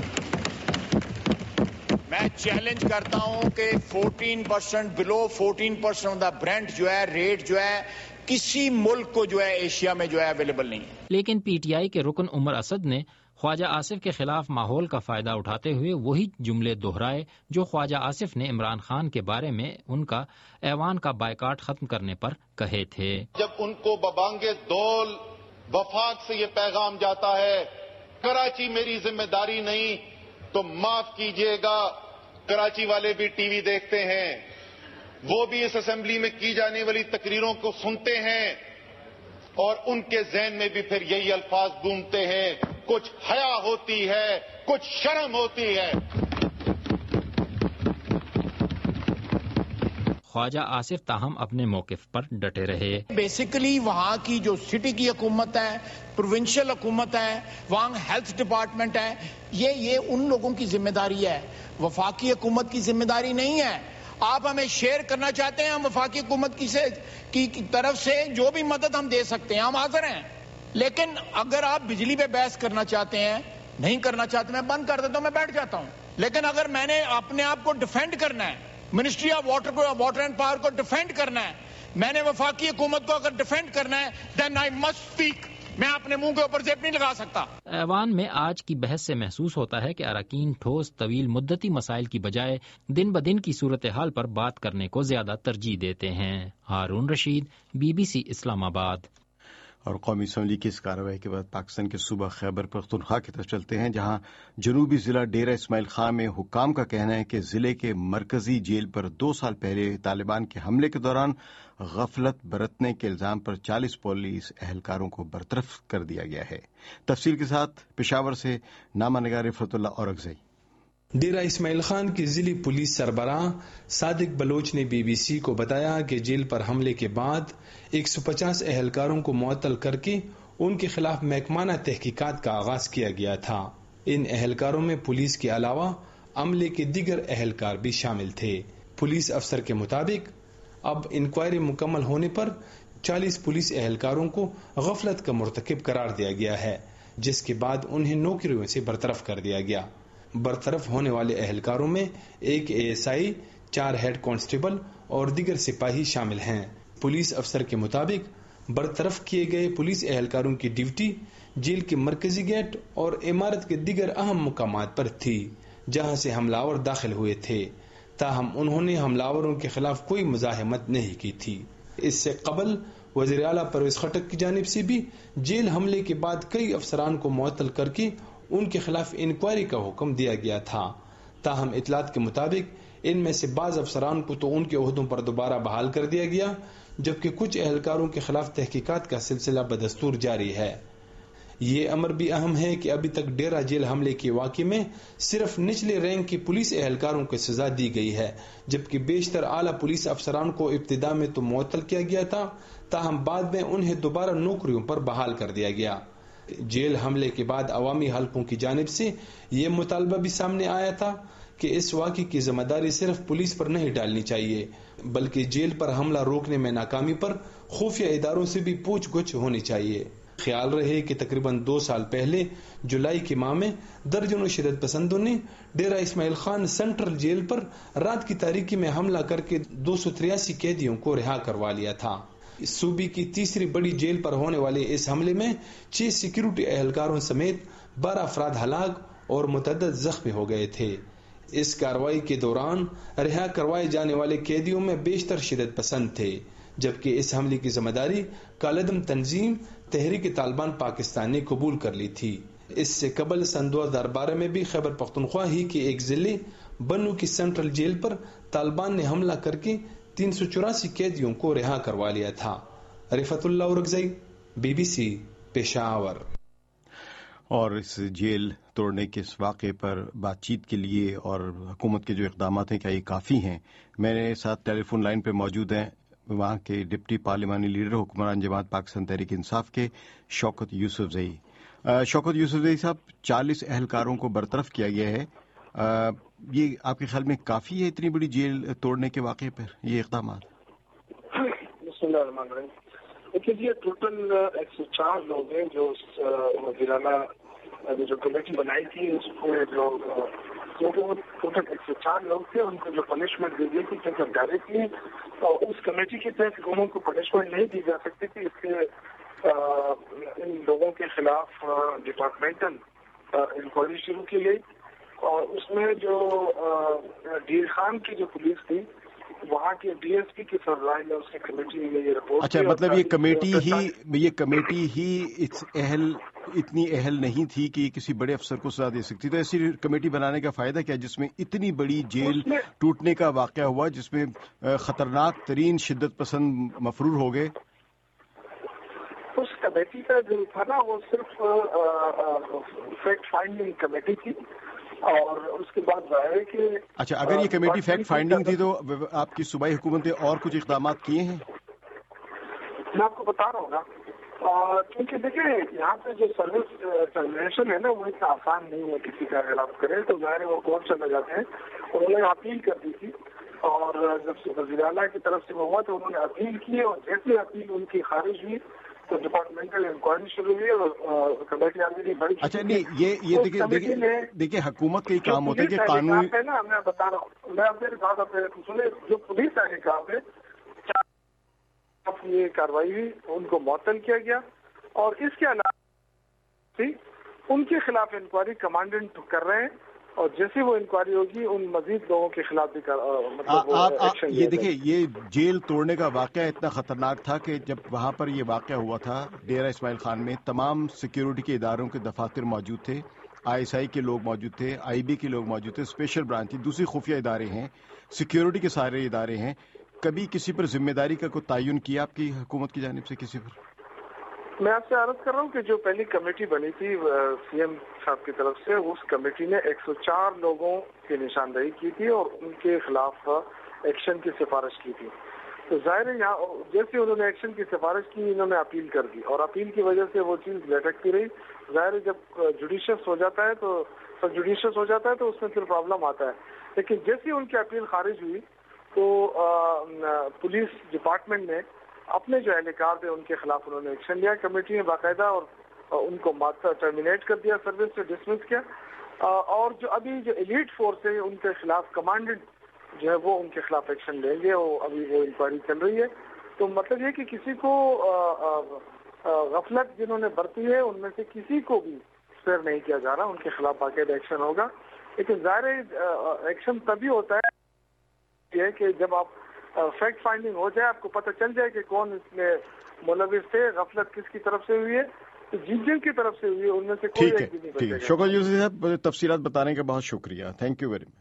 میں چیلنج کرتا ہوں کہ 14% بلو 14% آف دا برنٹ جو ہے ریٹ جو ہے کسی ملک کو جو ہے ایشیا میں جو ہے اویلیبل نہیں ہے۔ لیکن PTI کے رکن عمر اسد نے خواجہ آصف کے خلاف ماحول کا فائدہ اٹھاتے ہوئے وہی جملے دہرائے جو خواجہ آصف نے عمران خان کے بارے میں ان کا ایوان کا بائیکاٹ ختم کرنے پر کہے تھے۔ جب ان کو ببانگ دول وفاق سے یہ پیغام جاتا ہے کراچی میری ذمہ داری نہیں، تو معاف کیجیے گا، کراچی والے بھی ٹی وی دیکھتے ہیں، وہ بھی اس اسمبلی میں کی جانے والی تقریروں کو سنتے ہیں اور ان کے ذہن میں بھی پھر یہی الفاظ گونجتے ہیں कुछ हया होती है, कुछ शर्म होती है। ख्वाजा आसिफ ताहम अपने मौक़िफ़ पर डटे रहे। बेसिकली वहाँ की जो सिटी की हुकूमत है, प्रोविंशियल हुकूमत है, वहाँ हेल्थ डिपार्टमेंट है, ये उन लोगों की जिम्मेदारी है, वफाकी हुकूमत की जिम्मेदारी नहीं है। आप हमें शेयर करना चाहते हैं, हम वफाकी हुकूमत की तरफ से जो भी मदद हम दे सकते हैं हम हाजिर हैं, लेकिन अगर आप बिजली पे बहस करना चाहते हैं, नहीं करना चाहते, मैं बंद कर देता हूं, मैं बैठ जाता हूं। लेकिन अगर मैंने अपने आप को डिफेंड करना है, ministry of water and power को डिफेंड करना है, मैंने वफाकी हुकूमत को अगर डिफेंड करना है, देन आई मस्ट स्पीक। मैं अपने मुंह के ऊपर जेब नहीं लगा सकता। ऐवान में आज की बहस से महसूस होता है कि अरकान ठोस तवील मुद्दती मसाइल की बजाय दिन ब दिन की सूरत हाल पर बात करने को ज्यादा तरजीह देते हैं। हारून रशीद, BBC इस्लामाबाद। और कौमी असम्बली की इस कार्रवाई के बाद पाकिस्तान के सूबा खैबर पख्तूनख्वा की तरफ चलते हैं, जहां जनूबी जिला डेरा इस्माइल खां में हुक्काम का कहना है कि जिले के मरकजी जेल पर 2 साल पहले तालिबान के हमले के दौरान गफलत बरतने के इल्जाम पर 40 पुलिस एहलकारों को बरतरफ कर दिया गया है। तफसील के साथ पेशावर से नामा निगार रिफतुल्लाह औरंगज़ई। डेरा इस्माइल खान के जिली पुलिस सरबराह सादिक बलोच ने BBC को बताया कि जेल पर हमले के बाद 150 एहलकारों को मुअत्तल करके उनके खिलाफ महकमाना तहकीकात का आगाज किया गया था। इन एहलकारों में पुलिस के अलावा अमले के दीगर एहलकार भी शामिल थे। पुलिस अफसर के मुताबिक अब इंक्वायरी मुकम्मल होने पर 40 पुलिस एहलकारों को गफलत का मुर्तकिब करार दिया गया है, जिसके बाद उन्हें नौकरियों से बरतरफ कर दिया गया। बरतरफ होने वाले एहलकारों में एक ASI, 4 हेड कांस्टेबल और दीगर सिपाही शामिल हैं। पुलिस अफसर के मुताबिक बरतरफ किए गए पुलिस एहलकारों की ड्यूटी जेल के मरकजी गेट और इमारत के दीगर अहम मुकामात पर थी, जहां से हमलावर दाखिल हुए थे। ताहम उन्होंने हमलावरों के खिलाफ कोई मुजाहिमत नहीं की थी। इससे कबल वज़ीर आला परवेज खटक की जानिब से भी जेल हमले के बाद कई अफसरान को मुअत्तल करके उनके खिलाफ इंक्वायरी का हुक्म दिया गया था। ताहम इतलात के मुताबिक इनमें से बाज अफसरान को तो उनके ओहदों पर दोबारा बहाल कर दिया गया, जबकि कुछ एहलकारों के खिलाफ तहकीकात का सिलसिला बदस्तूर जारी है। ये अमर भी अहम है कि अभी तक डेरा जेल हमले के वाक़े में सिर्फ निचले रैंक के पुलिस एहलकारों को सजा दी गई है, जबकि बेशतर आला पुलिस अफसरान को इब्तिदा में तो मुअत्तल किया गया था, ताहम बाद में उन्हें दोबारा नौकरियों पर बहाल कर दिया गया। जेल हमले के बाद अवामी हलकों की जानिब से ये मुतालबा भी सामने आया था कि इस वाक़े की जिम्मेदारी सिर्फ पुलिस पर नहीं डालनी चाहिए, बल्कि जेल पर हमला रोकने में नाकामी पर खुफिया इदारों से भी पूछ-गुछ होनी चाहिए। ख्याल रहे कि तकरीबन 2 साल पहले जुलाई के माह में दर्जनों शिदत पसंदों ने डेरा इस्माइल खान सेंट्रल जेल पर रात की तारीकी में हमला करके 283 कैदियों को रिहा करवा लिया था। सूबे की तीसरी बड़ी जेल पर होने वाले इस हमले में 6 सिक्योरिटी एहलकारों समेत 12 अफराद हलाक और मुतअद्दिद जख्मी हो गए थे। इस कार्रवाई के दौरान रिहा करवाए जाने वाले कैदियों में बेशतर शिदत पसंद थे, जबकि इस हमले की जिम्मेदारी कालदम तंजीम तहरीक तालिबान पाकिस्तान ने कबूल कर ली थी। इससे कबल सन 2012 में भी खैबर पख्तूनख्वा ही के एक जिले बन्नू की सेंट्रल जेल पर तालिबान ने हमला करके 384 कैदियों को रिहा करवा लिया था। रिफतुल्लाह औरंगज़ई, BBC, पेशावर। और इस जेल तोड़ने के इस वाक़े पर बातचीत के लिए और हुकूमत के जो इक़दाम हैं, क्या ये काफ़ी हैं? मेरे साथ टेलीफोन लाइन पे मौजूद हैं वहाँ के डिप्टी पार्लिमानी लीडर हुक्मरान जमात पाकिस्तान तहरीक इंसाफ के शौकत यूसुफज़ई। शौकत यूसुफज़ई साहब, 40 एहलकारों को बरतरफ किया गया है, ये आपके ख्याल में काफ़ी है इतनी बड़ी जेल तोड़ने के वाक़े पर ये इक़दाम? देखिए जी, टोटल 104 लोग हैं जो वज़ीराना जो कमेटी बनाई थी उसमें जो टोटल 104 लोग थे, उनको जो पनिशमेंट दी गई थी क्योंकि डायरेक्टली उस कमेटी के तहत लोगों को पनिशमेंट नहीं दी जा सकती थी, इसलिए इन लोगों के खिलाफ डिपार्टमेंटल इंक्वायरी शुरू की गई और उसमें जो डीर खान की जो पुलिस थी वहाँ के DSP की सरबराही में उसकी कमेटी ने ये रिपोर्ट। अच्छा, मतलब ये कमेटी ही इतनी अहल नहीं थी कि किसी बड़े अफसर को सजा दे सकती, तो ऐसी कमेटी बनाने का फायदा क्या जिसमें इतनी बड़ी जेल टूटने का वाकया हुआ, जिसमें खतरनाक तरीन शिद्दत पसंद मफरूर हो गए? اس کمیٹی کا جو تھا نا وہ صرف فیکٹ فائنڈنگ کمیٹی تھی، اور اس کے بعد ظاہر ہے کہ اچھا اگر یہ کمیٹی فیکٹ فائنڈنگ تھی تو آپ کی صوبائی حکومت نے اور کچھ اقدامات کیے ہیں؟ میں آپ کو بتا رہا ہوں نا، کیونکہ دیکھیں یہاں پہ جو سروس ٹرمینیشن ہے نا وہ اتنا آسان نہیں ہے کسی کا اگر آپ کریں تو ظاہر ہے وہ کورٹ چلے جاتے ہیں. انہوں نے اپیل کر دی تھی، اور جب وزیر اعلیٰ کی طرف سے وہ ہوا تو انہوں نے اپیل کی، اور جیسے اپیل ان کی خارج ہوئی تو ڈپارٹمنٹل انکوائری شروع ہوئی اور کمیٹی آلریڈی بڑی. اچھا نہیں یہ دیکھیے حکومت کا ہی کام ہوتا ہے کہ قانون ہے نا، میں بتا رہا ہوں، میں آپ بات سنیں، جو پولیس اہلکار ہے یہ کاروائی ہوئی، ان کو معطل کیا گیا، اور اس کے علاوہ ان کے خلاف انکوائری کمانڈنٹ کر رہے ہیں، اور جیسے وہ انکوائری ہوگی ان مزید لوگوں کے خلاف بھی یہ دیکھیں یہ جیل توڑنے کا واقعہ اتنا خطرناک تھا کہ جب وہاں پر یہ واقعہ ہوا تھا ڈیرہ اسماعیل خان میں تمام سیکیورٹی کے اداروں کے دفاتر موجود تھے، ISI کے لوگ موجود تھے، IB کے لوگ موجود تھے، اسپیشل برانچ تھی، دوسری خفیہ ادارے ہیں، سیکیورٹی کے سارے ادارے ہیں. کبھی کسی پر ذمہ داری کا کوئی تعین کیا آپ کی حکومت کی جانب سے کسی پر؟ میں آپ سے عرض کر رہا ہوں کہ جو پہلی کمیٹی بنی تھی CM صاحب کی طرف سے، اس کمیٹی نے 104 لوگوں کی نشاندہی کی تھی اور ان کے خلاف ایکشن کی سفارش کی تھی. تو ظاہر ہے یہاں جیسے انہوں نے ایکشن کی سفارش کی انہوں نے اپیل کر دی، اور اپیل کی وجہ سے وہ چیز لٹکتی رہی. ظاہر ہے جب جوڈیشس ہو جاتا ہے تو اس میں پھر پرابلم آتا ہے. لیکن جیسے ان کی اپیل خارج ہوئی تو پولیس ڈپارٹمنٹ نے اپنے جو اہلکار تھے ان کے خلاف انہوں نے ایکشن لیا. کمیٹی نے باقاعدہ اور ان کو ٹرمینیٹ کر دیا، سروس سے ڈسمس کیا، اور جو ابھی جو ایلیٹ فورس ہے ان کے خلاف کمانڈنٹ جو ہے وہ ان کے خلاف ایکشن لیں گے، وہ ابھی وہ انکوائری چل رہی ہے. تو مطلب یہ کہ کسی کو غفلت جنہوں نے برتی ہے ان میں سے کسی کو بھی اسپیئر نہیں کیا جا رہا، ان کے خلاف باقاعدہ ایکشن ہوگا. لیکن ظاہر ایکشن تبھی ہوتا ہے کہ جب آپ فیکٹ فائنڈنگ ہو جائے، آپ کو پتہ چل جائے کہ کون اس میں ملوث تھے، غفلت کس کی طرف سے ہوئی ہے، تو جن کی طرف سے ہوئی ہے ان میں سے کوئی ایک بھی نہیں بچے گا. شکریہ یوسف صاحب، تفصیلات بتانے کا بہت شکریہ، تھینک یو ویری مچ.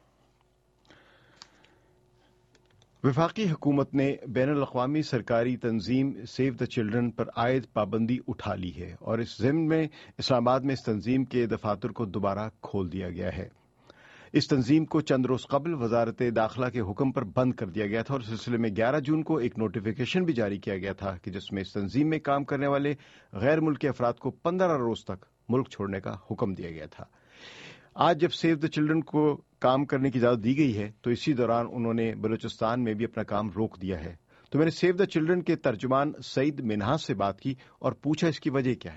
وفاقی حکومت نے بین الاقوامی سرکاری تنظیم سیو دا چلڈرن پر عائد پابندی اٹھا لی ہے، اور اس ضمن میں اسلام آباد میں اس تنظیم کے دفاتر کو دوبارہ کھول دیا گیا ہے. اس تنظیم کو چند روز قبل وزارت داخلہ کے حکم پر بند کر دیا گیا تھا، اور اس سلسلے میں 11 جون کو ایک نوٹیفیکیشن بھی جاری کیا گیا تھا کہ جس میں اس تنظیم میں کام کرنے والے غیر ملکی افراد کو 15 روز تک ملک چھوڑنے کا حکم دیا گیا تھا. آج جب سیو دا چلڈرن کو کام کرنے کی اجازت دی گئی ہے تو اسی دوران انہوں نے بلوچستان میں بھی اپنا کام روک دیا ہے. تو میں نے سیو دا چلڈرن کے ترجمان سعید منہاس سے بات کی اور پوچھا اس کی وجہ کیا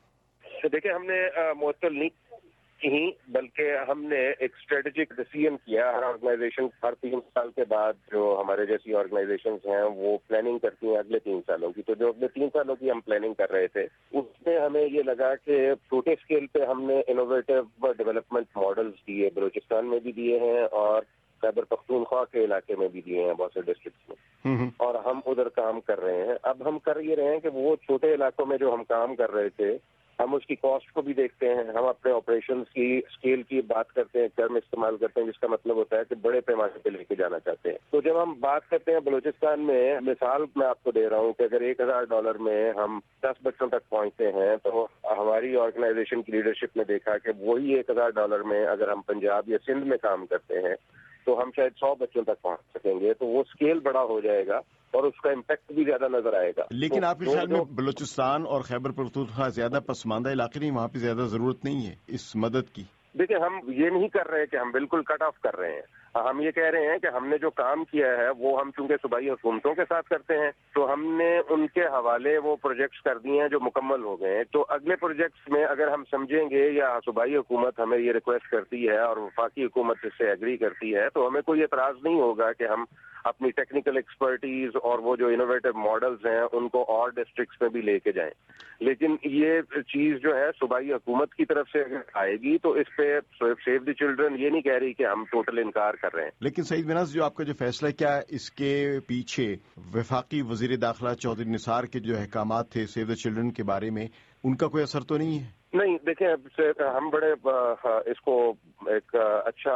ہے. دیکھیں ہم نے معطل نہیں ہی بلکہ ہم نے ایک اسٹریٹجک ڈیسیژن کیا. ہر آرگنائزیشن ہر 3 سال کے بعد جو ہمارے جیسی آرگنائزیشنز ہیں وہ پلاننگ کرتی ہیں اگلے 3 سالوں کی. تو جو اگلے 3 سالوں کی ہم پلاننگ کر رہے تھے اس میں ہمیں یہ لگا کہ چھوٹے اسکیل پہ ہم نے انوویٹو ڈیولپمنٹ ماڈلز دیے، بلوچستان میں بھی دیے ہیں اور خیبر پختونخوا کے علاقے میں بھی دیے ہیں، بہت سے ڈسٹرکٹس میں، اور ہم ادھر کام کر رہے ہیں. اب ہم کر یہ رہے ہیں کہ وہ چھوٹے علاقوں میں جو ہم کام کر رہے تھے ہم اس کی کاسٹ کو بھی دیکھتے ہیں. ہم اپنے آپریشنز کی اسکیل کی بات کرتے ہیں، ٹرم استعمال کرتے ہیں جس کا مطلب ہوتا ہے کہ بڑے پیمانے پہ لے کے جانا چاہتے ہیں. تو جب ہم بات کرتے ہیں بلوچستان میں، مثال میں آپ کو دے رہا ہوں کہ اگر $1,000 میں ہم 10 بچوں تک پہنچتے ہیں تو ہماری آرگنائزیشن کی لیڈرشپ نے دیکھا کہ وہی $1,000 میں اگر ہم پنجاب یا سندھ میں کام کرتے ہیں تو ہم شاید 100 بچوں تک پہنچ سکیں گے. تو وہ اسکیل بڑا ہو جائے گا اور اس کا امپیکٹ بھی زیادہ نظر آئے گا. لیکن آپ کے خیال میں بلوچستان اور خیبر پختونخوا زیادہ پسماندہ علاقے نہیں، وہاں پہ زیادہ ضرورت نہیں ہے اس مدد کی؟ دیکھیں ہم یہ نہیں کر رہے کہ ہم بالکل کٹ آف کر رہے ہیں. ہم یہ کہہ رہے ہیں کہ ہم نے جو کام کیا ہے وہ ہم چونکہ صوبائی حکومتوں کے ساتھ کرتے ہیں تو ہم نے ان کے حوالے وہ پروجیکٹس کر دیے ہیں جو مکمل ہو گئے ہیں. تو اگلے پروجیکٹس میں اگر ہم سمجھیں گے یا صوبائی حکومت ہمیں یہ ریکویسٹ کرتی ہے اور وفاقی حکومت اس سے ایگری کرتی ہے تو ہمیں کوئی اعتراض نہیں ہوگا کہ ہم اپنی ٹیکنیکل ایکسپرٹیز اور وہ جو انوویٹو ماڈلز ہیں ان کو اور ڈسٹرکٹس میں بھی لے کے جائیں. لیکن یہ چیز جو ہے صوبائی حکومت کی طرف سے اگر آئے گی تو اس پہ سیو دی چلڈرن یہ نہیں کہہ رہی کہ ہم ٹوٹل انکار کر رہے ہیں. لیکن سعید منہاس، جو آپ کا جو فیصلہ ہے، کیا اس کے پیچھے وفاقی وزیر داخلہ چودھری نثار کے جو احکامات تھے سیو دی چلڈرن کے بارے میں، ان کا کوئی اثر تو نہیں ہے؟ نہیں، دیکھیں ہم بڑے اس کو ایک اچھا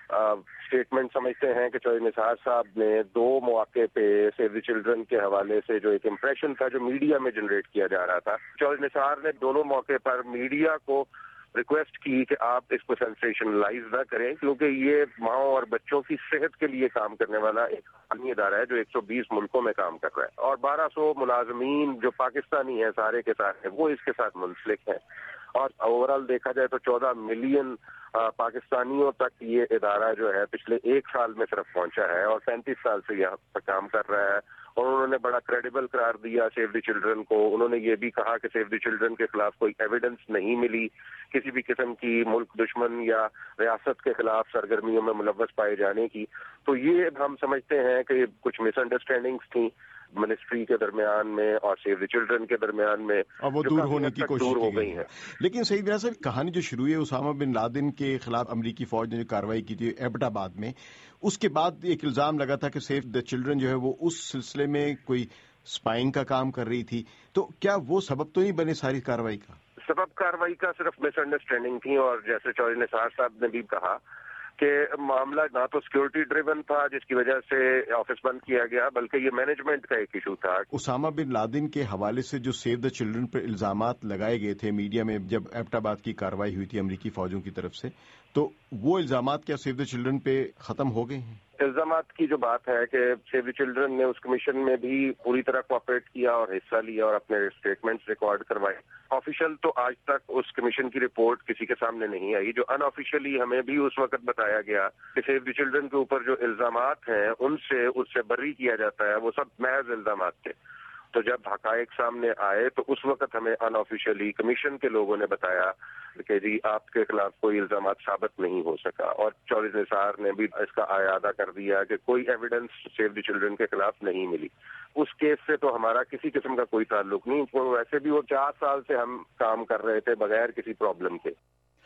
اسٹیٹمنٹ سمجھتے ہیں کہ چودھری نثار صاحب نے 2 مواقع پہ سیو دی چلڈرن کے حوالے سے جو ایک امپریشن تھا جو میڈیا میں جنریٹ کیا جا رہا تھا، چودھری نثار نے دونوں موقع پر میڈیا کو ریکویسٹ کی کہ آپ اس کو سینسیشنلائز نہ کریں، کیونکہ یہ ماؤں اور بچوں کی صحت کے لیے کام کرنے والا ایک عالمی ادارہ ہے جو 120 ملکوں میں کام کر رہا ہے، اور 1200 ملازمین جو پاکستانی ہیں سارے کے سارے وہ اس کے ساتھ منسلک ہیں، اور اوورال دیکھا جائے تو 14 ملین پاکستانیوں تک یہ ادارہ جو ہے پچھلے 1 سال میں صرف پہنچا ہے، اور 35 سال سے یہاں پر کام کر رہا ہے، اور انہوں نے بڑا کریڈیبل قرار دیا سیو دی چلڈرن کو۔ انہوں نے یہ بھی کہا کہ سیو دی چلڈرن کے خلاف کوئی ایویڈنس نہیں ملی کسی بھی قسم کی ملک دشمن یا ریاست کے خلاف سرگرمیوں میں ملوث پائے جانے کی۔ تو یہ ہم سمجھتے ہیں کہ کچھ مس انڈرسٹینڈنگس تھیں منسٹری کے درمیان میں اور سیو دی چلڈرن کے درمیان میں، اور وہ دور ہونے کی کوشش ہو گئی ہے۔ لیکن صحیح بنا سر، کہانی جو شروع ہے اسامہ بن لادن کے خلاف امریکی فوج نے جو کارروائی کی تھی ایبٹ آباد میں، اس کے بعد ایک الزام لگا تھا کہ سیو دی چلڈرن جو ہے وہ اس سلسلے میں کوئی اسپائنگ کا کام کر رہی تھی، تو کیا وہ سبب تو نہیں بنے ساری کارروائی کا؟ سبب کارروائی کا صرف مس انڈرسٹینڈنگ تھی، اور جیسے چودھری نثار صاحب نے بھی کہا کہ معاملہ نہ تو سیکورٹی ڈریون تھا جس کی وجہ سے آفس بند کیا گیا، بلکہ یہ مینجمنٹ کا ایک ایشو تھا۔ اسامہ بن لادن کے حوالے سے جو سیو دی چلڈرن پر الزامات لگائے گئے تھے میڈیا میں جب ایبٹ آباد کی کارروائی ہوئی تھی امریکی فوجوں کی طرف سے، تو وہ الزامات کیا سیو دی چلڈرن پہ ختم ہو گئے ہیں؟ الزامات کی جو بات ہے کہ سیو دی چلڈرن نے اس کمیشن میں بھی پوری طرح کوآپریٹ کیا اور حصہ لیا اور اپنے اسٹیٹمنٹس ریکارڈ کروائے۔ آفیشیل تو آج تک اس کمیشن کی رپورٹ کسی کے سامنے نہیں آئی، جو ان آفیشیلی ہمیں بھی اس وقت بتایا گیا کہ سیو دی چلڈرن کے اوپر جو الزامات ہیں اس سے بری کیا جاتا ہے، وہ سب محض الزامات تھے۔ تو جب حقائق سامنے آئے تو اس وقت ہمیں ان آفیشیلی کمیشن کے لوگوں نے بتایا کہ جی آپ کے خلاف کوئی الزامات ثابت نہیں ہو سکا، اور چودھری نثار نے بھی اس کا اعادہ کر دیا کہ کوئی ایویڈنس سیو دی چلڈرن کے خلاف نہیں ملی۔ اس کیس سے تو ہمارا کسی قسم کا کوئی تعلق نہیں، ویسے بھی وہ 4 سال سے ہم کام کر رہے تھے بغیر کسی پرابلم کے۔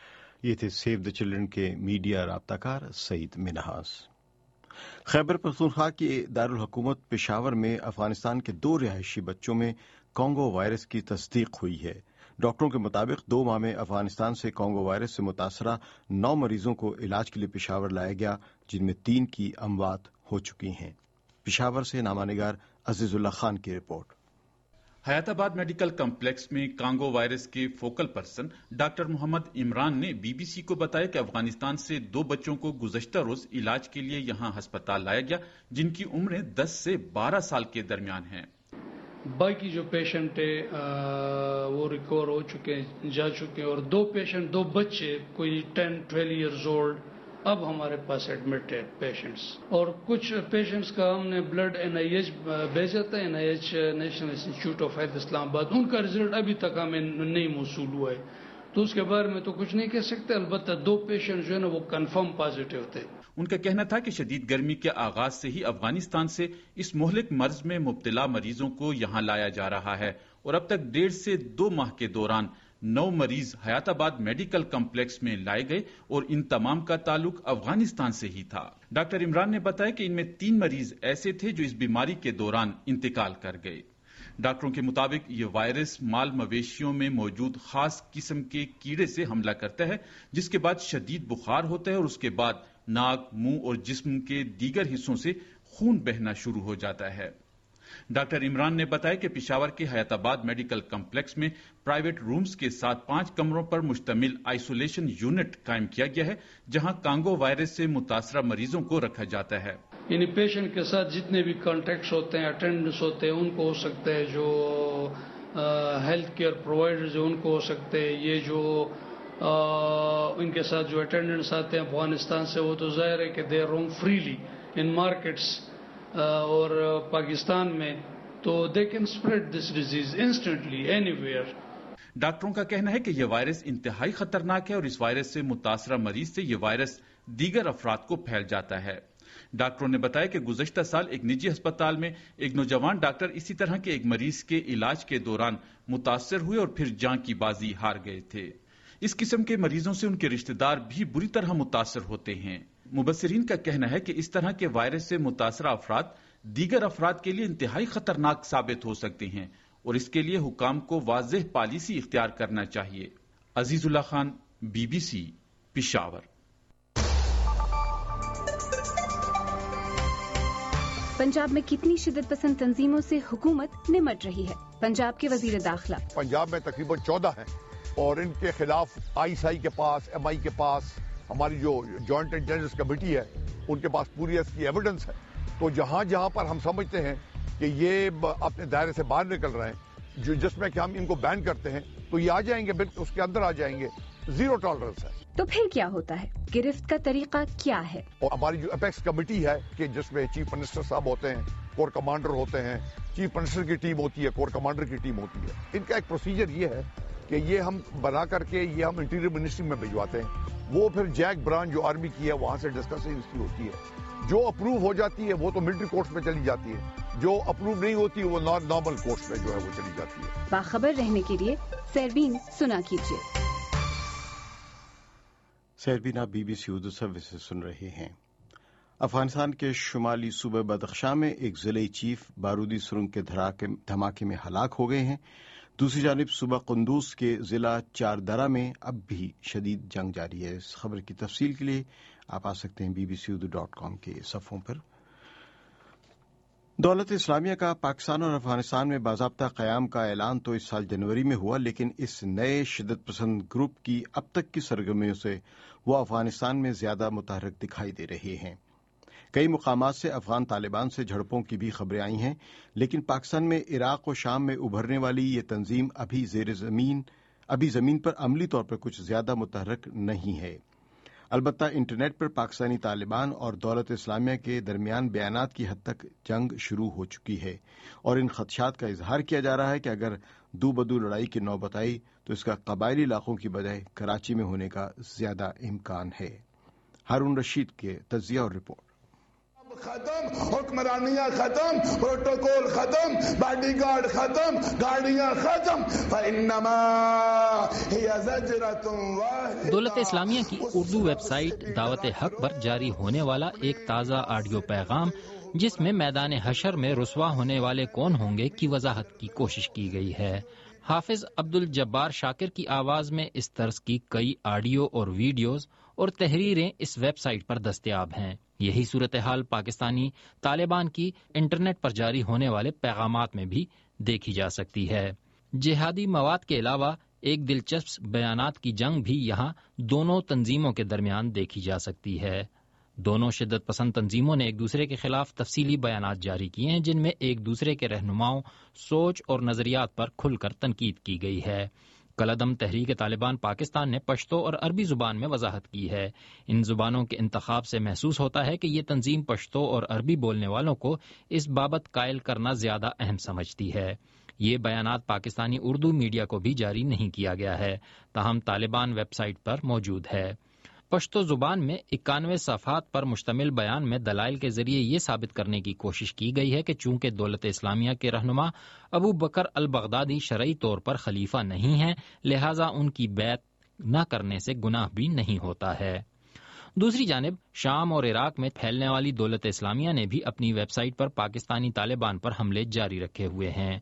یہ تھے سیو دی چلڈرن کے میڈیا رابطہ کار سعید منہاس۔ خیبر پختونخوا کے دارالحکومت پشاور میں افغانستان کے 2 رہائشی بچوں میں کانگو وائرس کی تصدیق ہوئی ہے۔ ڈاکٹروں کے مطابق 2 ماہ میں افغانستان سے کانگو وائرس سے متاثرہ 9 مریضوں کو علاج کے لیے پشاور لایا گیا، جن میں 3 کی اموات ہو چکی ہیں۔ پشاور سے نامہ نگار عزیز اللہ خان کی report. Hayatabad medical complex میں کانگو وائرس کے focal person doctor Mohammad Imran نے بی بی سی کو بتایا کہ افغانستان سے 2 بچوں کو گزشتہ روز علاج کے لیے یہاں ہسپتال لایا گیا، جن کی عمریں 10 سے 12 سال کے درمیان ہیں۔ باقی جو پیشنٹ ہے وہ ریکور ہو چکے ہیں، جا چکے ہیں، اور 2 پیشنٹ 2 بچے کوئی 10-12 ایئرز اولڈ اب ہمارے پاس ایڈمٹ ہے پیشنٹس، اور کچھ پیشنٹس کا ہم نے بلڈ NIH بھیجا تھا، NIH national institute of health Islamabad, ان کا رزلٹ ابھی تک ہمیں نہیں موصول ہوا ہے، تو اس کے بارے میں تو کچھ نہیں کہہ سکتے، البتہ 2 پیشنٹ جو ہے نا وہ کنفرم پازیٹیو تھے۔ ان کا کہنا تھا کہ شدید گرمی کے آغاز سے ہی افغانستان سے اس مہلک مرض میں مبتلا مریضوں کو یہاں لایا جا رہا ہے، اور اب تک 1.5 سے 2 ماہ کے دوران 9 مریض حیات آباد میڈیکل کمپلیکس میں لائے گئے، اور ان تمام کا تعلق افغانستان سے ہی تھا۔ ڈاکٹر عمران نے بتایا کہ ان میں 3 مریض ایسے تھے جو اس بیماری کے دوران انتقال کر گئے۔ ڈاکٹروں کے مطابق یہ وائرس مال مویشیوں میں موجود خاص قسم کے کیڑے سے حملہ کرتا ہے، جس کے بعد شدید بخار ہوتا ہے، اور اس کے بعد ناک، منہ اور جسم کے دیگر حصوں سے خون بہنا شروع ہو جاتا ہے۔ ڈاکٹر عمران نے بتایا کہ پشاور کے حیات آباد میڈیکل کمپلیکس میں پرائیویٹ رومز کے ساتھ 5 کمروں پر مشتمل آئسولیشن یونٹ قائم کیا گیا ہے، جہاں کانگو وائرس سے متاثرہ مریضوں کو رکھا جاتا ہے۔ یعنی پیشنٹ کے ساتھ جتنے بھی کانٹیکٹس ہوتے ہیں، اٹینڈنٹس ہوتے ہیں، ان کو ہو سکتا ہے، جو ہیلتھ کیئر پرووائڈرز ہیں ان کو ہو سکتے ہیں، یہ جو ان کے ساتھ جو اٹینڈنٹس آتے ہیں افغانستان سے، وہ تو ظاہر ہے کہ دے روم فریلی ان مارکیٹس اور پاکستان میں، تو they can spread this disease instantly anywhere. ڈاکٹروں کا کہنا ہے کہ یہ وائرس انتہائی خطرناک ہے، اور اس وائرس سے متاثرہ مریض سے یہ وائرس دیگر افراد کو پھیل جاتا ہے۔ ڈاکٹروں نے بتایا کہ گزشتہ سال ایک نجی ہسپتال میں ایک نوجوان ڈاکٹر اسی طرح کے ایک مریض کے علاج کے دوران متاثر ہوئے اور پھر جان کی بازی ہار گئے تھے۔ اس قسم کے مریضوں سے ان کے رشتہ دار بھی بری طرح متاثر ہوتے ہیں۔ مبصرین کا کہنا ہے کہ اس طرح کے وائرس سے متاثرہ افراد دیگر افراد کے لیے انتہائی خطرناک ثابت ہو سکتے ہیں، اور اس کے لیے حکام کو واضح پالیسی اختیار کرنا چاہیے۔ عزیز اللہ خان، BBC، پشاور۔ पंजाब में कितनी शिद्दत पसंद तंजीमों से हुकूमत निमट रही है? पंजाब के वजीर दाखिला। पंजाब में तकरीबन 14 हैं और इनके खिलाफ ISI के पास, MI के पास, हमारी जो जॉइंट इंटेलिजेंस कमेटी है उनके पास पूरी इसकी एविडेंस है। तो जहां जहां पर हम समझते हैं कि ये अपने दायरे से बाहर निकल रहे हैं, जो जिसमें कि हम इनको बैन करते हैं, तो ये आ जाएंगे, बिल्कुल उसके अंदर आ जाएंगे। जीरो टॉलरेंस है। तो फिर क्या होता है? गिरफ्त का तरीका क्या है? और हमारी जो अपेक्स कमेटी है कि जिसमें चीफ मिनिस्टर साहब होते हैं, कोर कमांडर होते हैं, चीफ मिनिस्टर की टीम होती है, कोर कमांडर की टीम होती है। इनका एक प्रोसीजर ये है कि ये हम बना करके ये हम इंटीरियर मिनिस्ट्री में भिजवाते हैं। वो फिर जैक ब्रांच जो आर्मी की है वहां से डिस्कशन इसकी होती है। जो अप्रूव हो जाती है वो तो मिलिट्री कोर्ट्स में चली जाती है, जो अप्रूव नहीं होती वो नॉर्मल कोर्ट्स में जो है वो चली जाती है। बाखबर रहने के लिए सरबीन सुना कीजिए। सरबीन आप BBC उर्दू सर्विस सुन रहे हैं। अफगानिस्तान के शुमाली सूबे बदख्शां में एक जिले चीफ बारूदी सुरंग के धमाके में हलाक हो गए हैं। दूसरी जानिब सूबा कुंदूज के जिला चारदरा में अब भी शदीद जंग जारी है। इस खबर की तफसील के लिए आप आ सकते हैं bbcurdu.com के सफ़ों पर। दौलत इस्लामिया का पाकिस्तान और अफगानिस्तान में बाज़ाब्ता क़याम का ऐलान तो इस साल जनवरी में हुआ, लेकिन इस नए शिद्दत पसंद ग्रुप की अब तक की सरगर्मियों से वो अफगानिस्तान में ज्यादा मुतहर्रिक दिखाई दे रहे हैं। कई मुकामात से अफगान तालिबान से झड़पों की भी खबरें आई हैं, लेकिन पाकिस्तान में इराक और शाम में उभरने वाली ये तंजीम अभी जमीन पर अमली तौर पर कुछ ज्यादा मुतहर्रिक नहीं है। अलबत्ता इंटरनेट पर पाकिस्तानी तालिबान और दौलत इस्लामिया के दरमियान बयानात की हद तक जंग शुरू हो चुकी है और इन खदशात का इजहार किया जा रहा है कि अगर दू बदू लड़ाई की नौबत आई तो इसका कबायली इलाकों की बजाय कराची में होने का ज्यादा इम्कान है। हारून रशीद के तज्जिया और रिपोर्ट। खत्म, हुक्मरानियां खत्म, प्रोटोकॉल खत्म, बॉडीगार्ड खत्म, गाड़ियां खत्म। दौलत इस्लामिया की उर्दू वेबसाइट दावत हक पर जारी होने वाला एक ताज़ा ऑडियो पैगाम, जिसमें मैदान हशर में रुसवा होने वाले कौन होंगे की वजाहत की कोशिश की गई है। हाफिज अब्दुल जब्बार शाकिर की आवाज में इस तर्ज की कई ऑडियो और वीडियोस और तहरीरें इस वेबसाइट पर दस्तयाब हैं। यही सूरत हाल पाकिस्तानी तालिबान की इंटरनेट पर जारी होने वाले पैगामात में भी देखी जा सकती है। जिहादी मवाद के अलावा एक दिलचस्प बयानात की जंग भी यहाँ दोनों तंजीमों के दरमियान देखी जा सकती है। दोनों शिद्दत पसंद तंजीमों ने एक दूसरे के खिलाफ तफसीली बयानात जारी किए हैं, जिनमें एक दूसरे के रहनुमाओं, सोच और नजरियात पर खुलकर तनकीद की गई है। कलअदम तहरीक तालिबान पाकिस्तान ने पश्तो और अरबी जुबान में वजाहत की है। इन जुबानों के इंतखाब से महसूस होता है कि ये तंजीम पश्तो और अरबी बोलने वालों को इस बाबत कायल करना ज्यादा अहम समझती है। ये बयानात पाकिस्तानी उर्दू मीडिया को भी जारी नहीं किया गया है, ताहम तालिबान वेबसाइट पर मौजूद है। पश्तो जुबान में 91 सफ़हात पर मुश्तमिल बयान में दलाइल के जरिए ये साबित करने की कोशिश की गई है कि चूंकि दौलत इस्लामिया के रहनुमा अबू बकर अल बगदादी शरई तौर पर खलीफा नहीं है, लिहाजा उनकी बैत न करने से गुनाह भी नहीं होता है। दूसरी जानिब शाम और इराक में फैलने वाली दौलत इस्लामिया ने भी अपनी वेबसाइट पर पाकिस्तानी तालिबान पर हमले जारी रखे हुए हैं।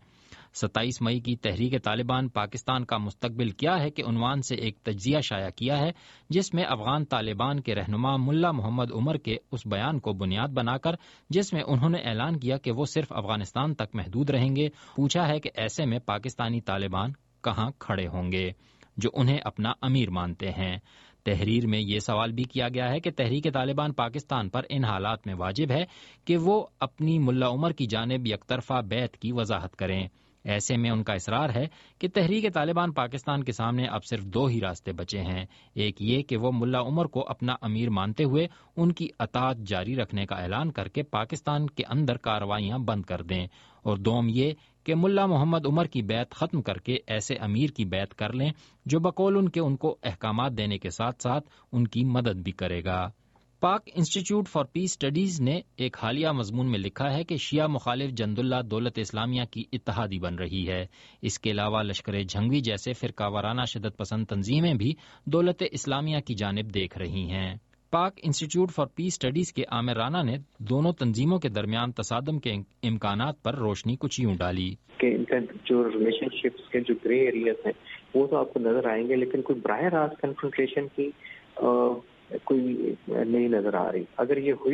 27 मई की तहरीक तालिबान पाकिस्तान का मुस्तकबिल क्या है के उन्वान से एक तज्जिया शाया किया है, जिसमें अफगान तालिबान के रहनुमा मुल्ला मोहम्मद उमर के उस बयान को बुनियाद बनाकर जिसमें उन्होंने ऐलान किया कि वो सिर्फ अफगानिस्तान तक महदूद रहेंगे, पूछा है कि ऐसे में पाकिस्तानी तालिबान कहाँ खड़े होंगे जो उन्हें अपना अमीर मानते हैं। तहरीर में ये सवाल भी किया गया है कि तहरीक तालिबान पाकिस्तान पर इन हालात में वाजिब है कि वो अपनी मुल्ला उमर की जानिब यकतरफा बैत की वजाहत करें। ऐसे में उनका इसरार है कि तहरीक तालिबान पाकिस्तान के सामने अब सिर्फ दो ही रास्ते बचे हैं, एक ये कि वो मुल्ला उमर को अपना अमीर मानते हुए उनकी अतात जारी रखने का ऐलान करके पाकिस्तान के अंदर कार्रवाइयां बंद कर दें, और दोम ये कि मुल्ला मोहम्मद उमर की बैत खत्म करके ऐसे अमीर की बैत कर लें जो बकौल उनके उनको अहकामात देने के साथ साथ उनकी मदद भी करेगा। पाक इंस्टीट्यूट फॉर पीस स्टडीज ने एक हालिया मजमून में लिखा है कि शिया मुखालिफ जंदुल्ला दौलत इस्लामिया की इत्तहादी बन रही है। इसके अलावा लश्कर झंगवी जैसे फिरकावाराना शिदत पसंद तंजीमें भी दौलत इस्लामिया की जानिब देख रही हैं। पाक इंस्टीट्यूट फॉर पीस स्टडीज के आमिर राना ने दोनों तंजीमों के दरमियान तसादम के इम्कानात पर रोशनी कुछ यूं डाली कि इनका जो रिलेशनशिप्स के जो ग्रे एरियाज हैं वो तो आपको नजर आएंगे, लेकिन कोई बराह रास्त कन्फ्रंटेशन की कोई नहीं नजर आ रही। अगर ये हुई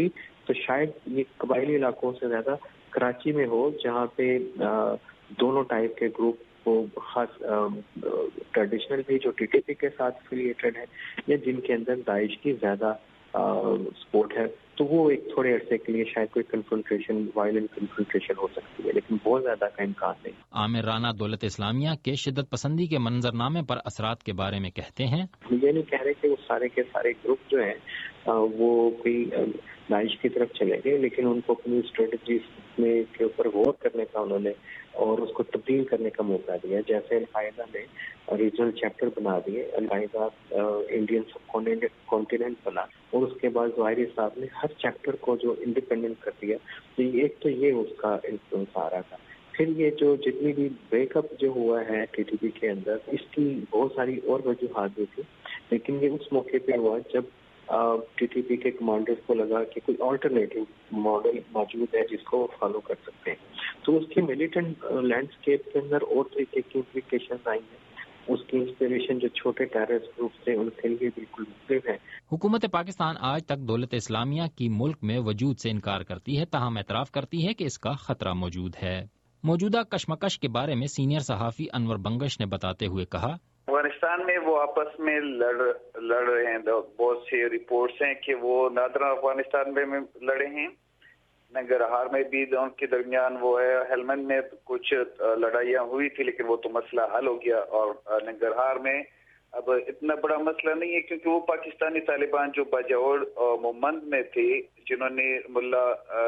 تو شاید یہ قبائلی علاقوں سے زیادہ کراچی میں ہو، جہاں پہ دونوں ٹائپ کے گروپ کو، خاص ٹریڈیشنل بھی جو ٹی ٹی پی کے ساتھ افیلیٹڈ ہے یا جن کے اندر داعش کی زیادہ سپورٹ ہے، تو وہ ایک تھوڑے عرصے کے لیے شاید کوئی کنفرنٹریشن، وائلنٹ کنفرنٹریشن ہو سکتی ہے، لیکن بہت زیادہ کا امکان نہیں۔ عامر رانا دولت اسلامیہ کے شدت پسندی کے منظرنامے پر اثرات کے بارے میں کہتے ہیں، یہ نہیں کہہ رہے کہ وہ سارے کے سارے گروپ جو ہیں وہ کوئی داعش کی طرف چلے گئے، لیکن ان کو اپنی اسٹریٹجیز کے اوپر غور کرنے کا انہوں نے اور اس کو تبدیل کرنے کا موقع دیا۔ جیسے القاعدہ نے ریجنل چیپٹر بنا دیے، القاعدہ انڈین سب کانٹیننٹ بنا، اور اس کے بعد ظاہری صاحب نے ہر چیپٹر کو جو انڈیپینڈنٹ کر دیا۔ تو ایک تو یہ اس کا انفلوئنس آ رہا تھا۔ پھر یہ جو جتنی بھی بریک اپ جو ہوا ہے ٹی ٹی پی کے اندر، اس کی بہت ساری اور وجوہات بھی تھی، لیکن یہ اس موقع پہ ہوا جب ٹی ٹی پی کے کمانڈرز کو لگا کہ کوئی آلٹرنیٹو ماڈل موجود ہے جس کو وہ فالو کر سکتے ہیں، تو اس کی ملیٹنٹ لینڈسکیپ کے اندر اور طریقے کی امپلیکیشنز آئی ہیں۔ اس کی انسپریشن جو چھوٹے ٹیررسٹ گروپ تھے ان کے لیے بالکل مختلف ہے۔ حکومت پاکستان آج تک دولت اسلامیہ کی ملک میں وجود سے انکار کرتی ہے، تاہم اعتراف کرتی ہے کہ اس کا خطرہ موجود ہے۔ موجودہ کشمکش کے بارے میں سینئر صحافی انور بنگش نے بتاتے ہوئے کہا، افغانستان میں وہ آپس میں لڑ رہے ہیں، بہت سی رپورٹس ہیں کہ وہ نادرا افغانستان میں لڑے ہیں، ننگرہار میں بھی ان کے درمیان وہ ہے، ہلمند میں کچھ لڑائیاں ہوئی تھی لیکن وہ تو مسئلہ حل ہو گیا، اور ننگرہار میں اب اتنا بڑا مسئلہ نہیں ہے کیونکہ وہ پاکستانی طالبان جو باجوڑ اور مومند میں تھے، جنہوں نے ملا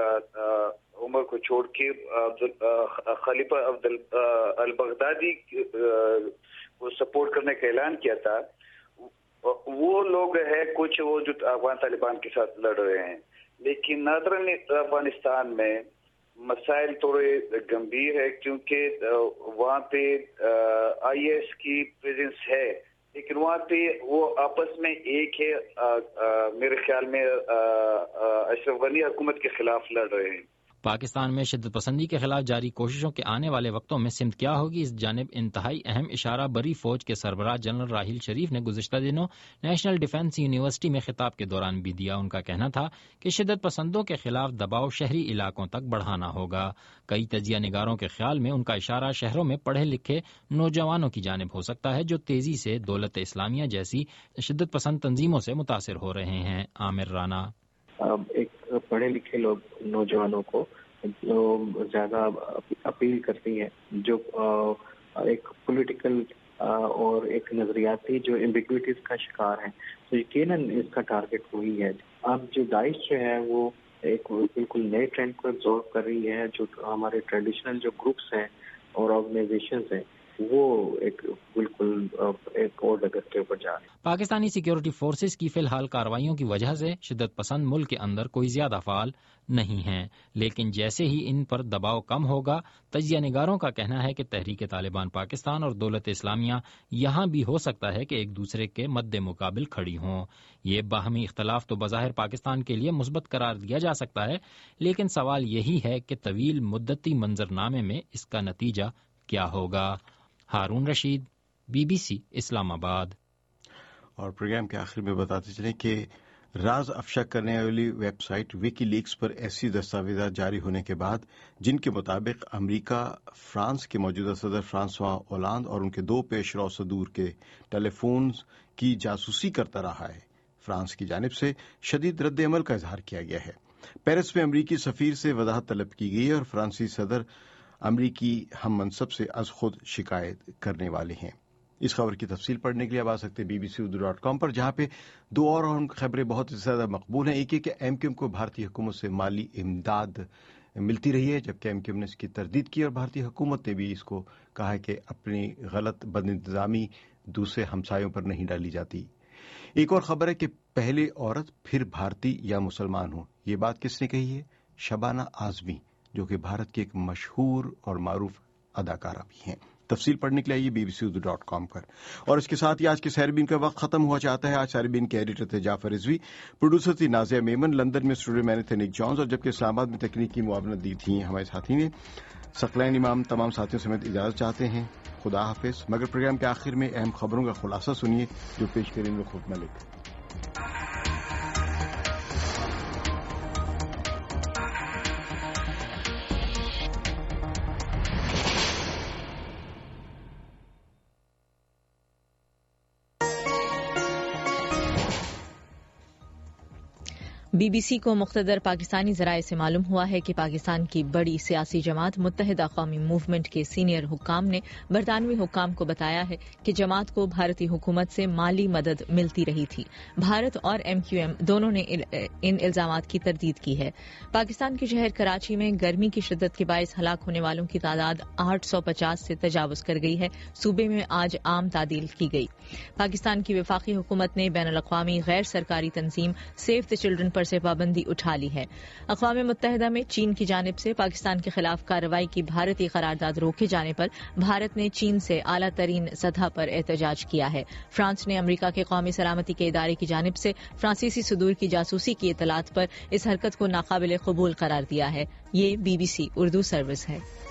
عمر کو چھوڑ کے خلیفہ عبد البغدادی کو سپورٹ کرنے کا اعلان کیا تھا، وہ لوگ ہے کچھ وہ جو افغان طالبان کے ساتھ لڑ رہے ہیں۔ لیکن نادرن افغانستان میں مسائل تھوڑے گمبھیر ہے کیونکہ وہاں پہ آئی ایس کی پریزنس ہے، لیکن وہاں پہ وہ آپس میں ایک ہے، میرے خیال میں اشرف غنی حکومت کے خلاف لڑ رہے ہیں۔ پاکستان میں شدت پسندی کے خلاف جاری کوششوں کے آنے والے وقتوں میں سمت کیا ہوگی، اس جانب انتہائی اہم اشارہ بری فوج کے سربراہ جنرل راحیل شریف نے گزشتہ دنوں نیشنل ڈیفنس یونیورسٹی میں خطاب کے دوران بھی دیا۔ ان کا کہنا تھا کہ شدت پسندوں کے خلاف دباؤ شہری علاقوں تک بڑھانا ہوگا۔ کئی تجزیہ نگاروں کے خیال میں ان کا اشارہ شہروں میں پڑھے لکھے نوجوانوں کی جانب ہو سکتا ہے جو تیزی سے دولت اسلامیہ جیسی شدت پسند تنظیموں سے متاثر ہو رہے ہیں۔ عامر رانا، ایک پڑھے لکھے لوگ نوجوانوں کو جو زیادہ اپیل کرتی ہے، جو ایک پولیٹیکل اور ایک نظریاتی جو ایمبیگوٹیز کا شکار ہے، تو یقیناً اس کا ٹارگٹ وہی ہے۔ اب جو داعش جو ہے وہ ایک بالکل نئے ٹرینڈ کو ایبزارو کر رہی ہے، جو ہمارے ٹریڈیشنل جو گروپس ہیں اور آرگنائزیشنز ہیں وہ ایک بالکل ایک اور ڈگر کے اوپر جا رہے ہیں۔ پاکستانی سیکیورٹی فورسز کی فی الحال کارروائیوں کی وجہ سے شدت پسند ملک کے اندر کوئی زیادہ فعال نہیں ہیں، لیکن جیسے ہی ان پر دباؤ کم ہوگا، تجزیہ نگاروں کا کہنا ہے کہ تحریک طالبان پاکستان اور دولت اسلامیہ یہاں بھی ہو سکتا ہے کہ ایک دوسرے کے مد مقابل کھڑی ہوں۔ یہ باہمی اختلاف تو بظاہر پاکستان کے لیے مثبت قرار دیا جا سکتا ہے، لیکن سوال یہی ہے کہ طویل مدتی منظرنامے میں اس کا نتیجہ کیا ہوگا۔ Haroon Rashid, B B C, Islamabad. اور پروگرام کے آخر میں بتاتے چلیں کہ راز افشا کرنے والی ویب سائٹ وکی لیکس پر ایسی دستاویزات جاری ہونے کے بعد جن کے مطابق امریکہ فرانس کے موجودہ صدر فرانسوا اولاند اور ان کے 2 پیش رو صدور کے ٹیلی فونز کی جاسوسی کرتا رہا ہے، فرانس کی جانب سے شدید رد عمل کا اظہار کیا گیا ہے۔ پیرس میں امریکی سفیر سے وضاحت طلب کی گئی ہے اور فرانسیسی صدر امریکی ہم منصب سے از خود شکایت کرنے والے ہیں۔ اس خبر کی تفصیل پڑھنے کے لیے آپ آ سکتے ہیں bbc.com پر، جہاں پہ 2 اور اہم خبریں بہت زیادہ مقبول ہیں۔ ایک ہے کہ ایم کیو ایم کو بھارتی حکومت سے مالی امداد ملتی رہی ہے، جبکہ ایم کیو ایم نے اس کی تردید کی اور بھارتی حکومت نے بھی اس کو کہا ہے کہ اپنی غلط بد انتظامی دوسرے ہمسایوں پر نہیں ڈالی جاتی۔ ایک اور خبر ہے کہ پہلے عورت پھر بھارتی یا مسلمان ہو، یہ بات کس نے کہی ہے؟ شبانہ اعظمی، جو کہ بھارت کی ایک مشہور اور معروف اداکارہ بھی ہیں۔ تفصیل پڑھنے کے لیے آئیے bbc.com پر۔ اور اس کے ساتھ ہی آج کے سیربین کا وقت ختم ہوا چاہتا ہے۔ آج سیربین کے ایڈیٹر تھے جعفر رضوی، پروڈیوسر تھی نازیہ میمن، لندن میں اسٹوڈیو میں تھے نک جونز، اور جبکہ اسلام آباد میں تکنیکی معاونت دی تھی ہمارے ساتھی نے ثقلین امام۔ تمام ساتھیوں سمیت اجازت چاہتے ہیں، خدا حافظ۔ مگر پروگرام کے آخر میں اہم خبروں کا خلاصہ سنیے جو پیش کریں گے خود ملک۔ BBC کو مقتدر پاکستانی ذرائع سے معلوم ہوا ہے کہ پاکستان کی بڑی سیاسی جماعت متحدہ قومی موومنٹ کے سینئر حکام نے برطانوی حکام کو بتایا ہے کہ جماعت کو بھارتی حکومت سے مالی مدد ملتی رہی تھی۔ بھارت اور MQM دونوں نے ان الزامات کی تردید کی ہے۔ پاکستان کے شہر کراچی میں گرمی کی شدت کے باعث ہلاک ہونے والوں کی تعداد 850 سے تجاوز کر گئی ہے۔ صوبے میں آج عام تعطیل کی گئی۔ پاکستان کی وفاقی حکومت نے بین الاقوامی غیر سرکاری تنظیم سیو دی چلڈرن پر سے پابندی اٹھا لی ہے۔ اقوام متحدہ میں چین کی جانب سے پاکستان کے خلاف کارروائی کی بھارتی قرارداد روکے جانے پر بھارت نے چین سے اعلیٰ ترین سطح پر احتجاج کیا ہے۔ فرانس نے امریکہ کے قومی سلامتی کے ادارے کی جانب سے فرانسیسی صدور کی جاسوسی کی اطلاعات پر اس حرکت کو ناقابل قبول قرار دیا ہے۔ یہ BBC اردو سروس ہے۔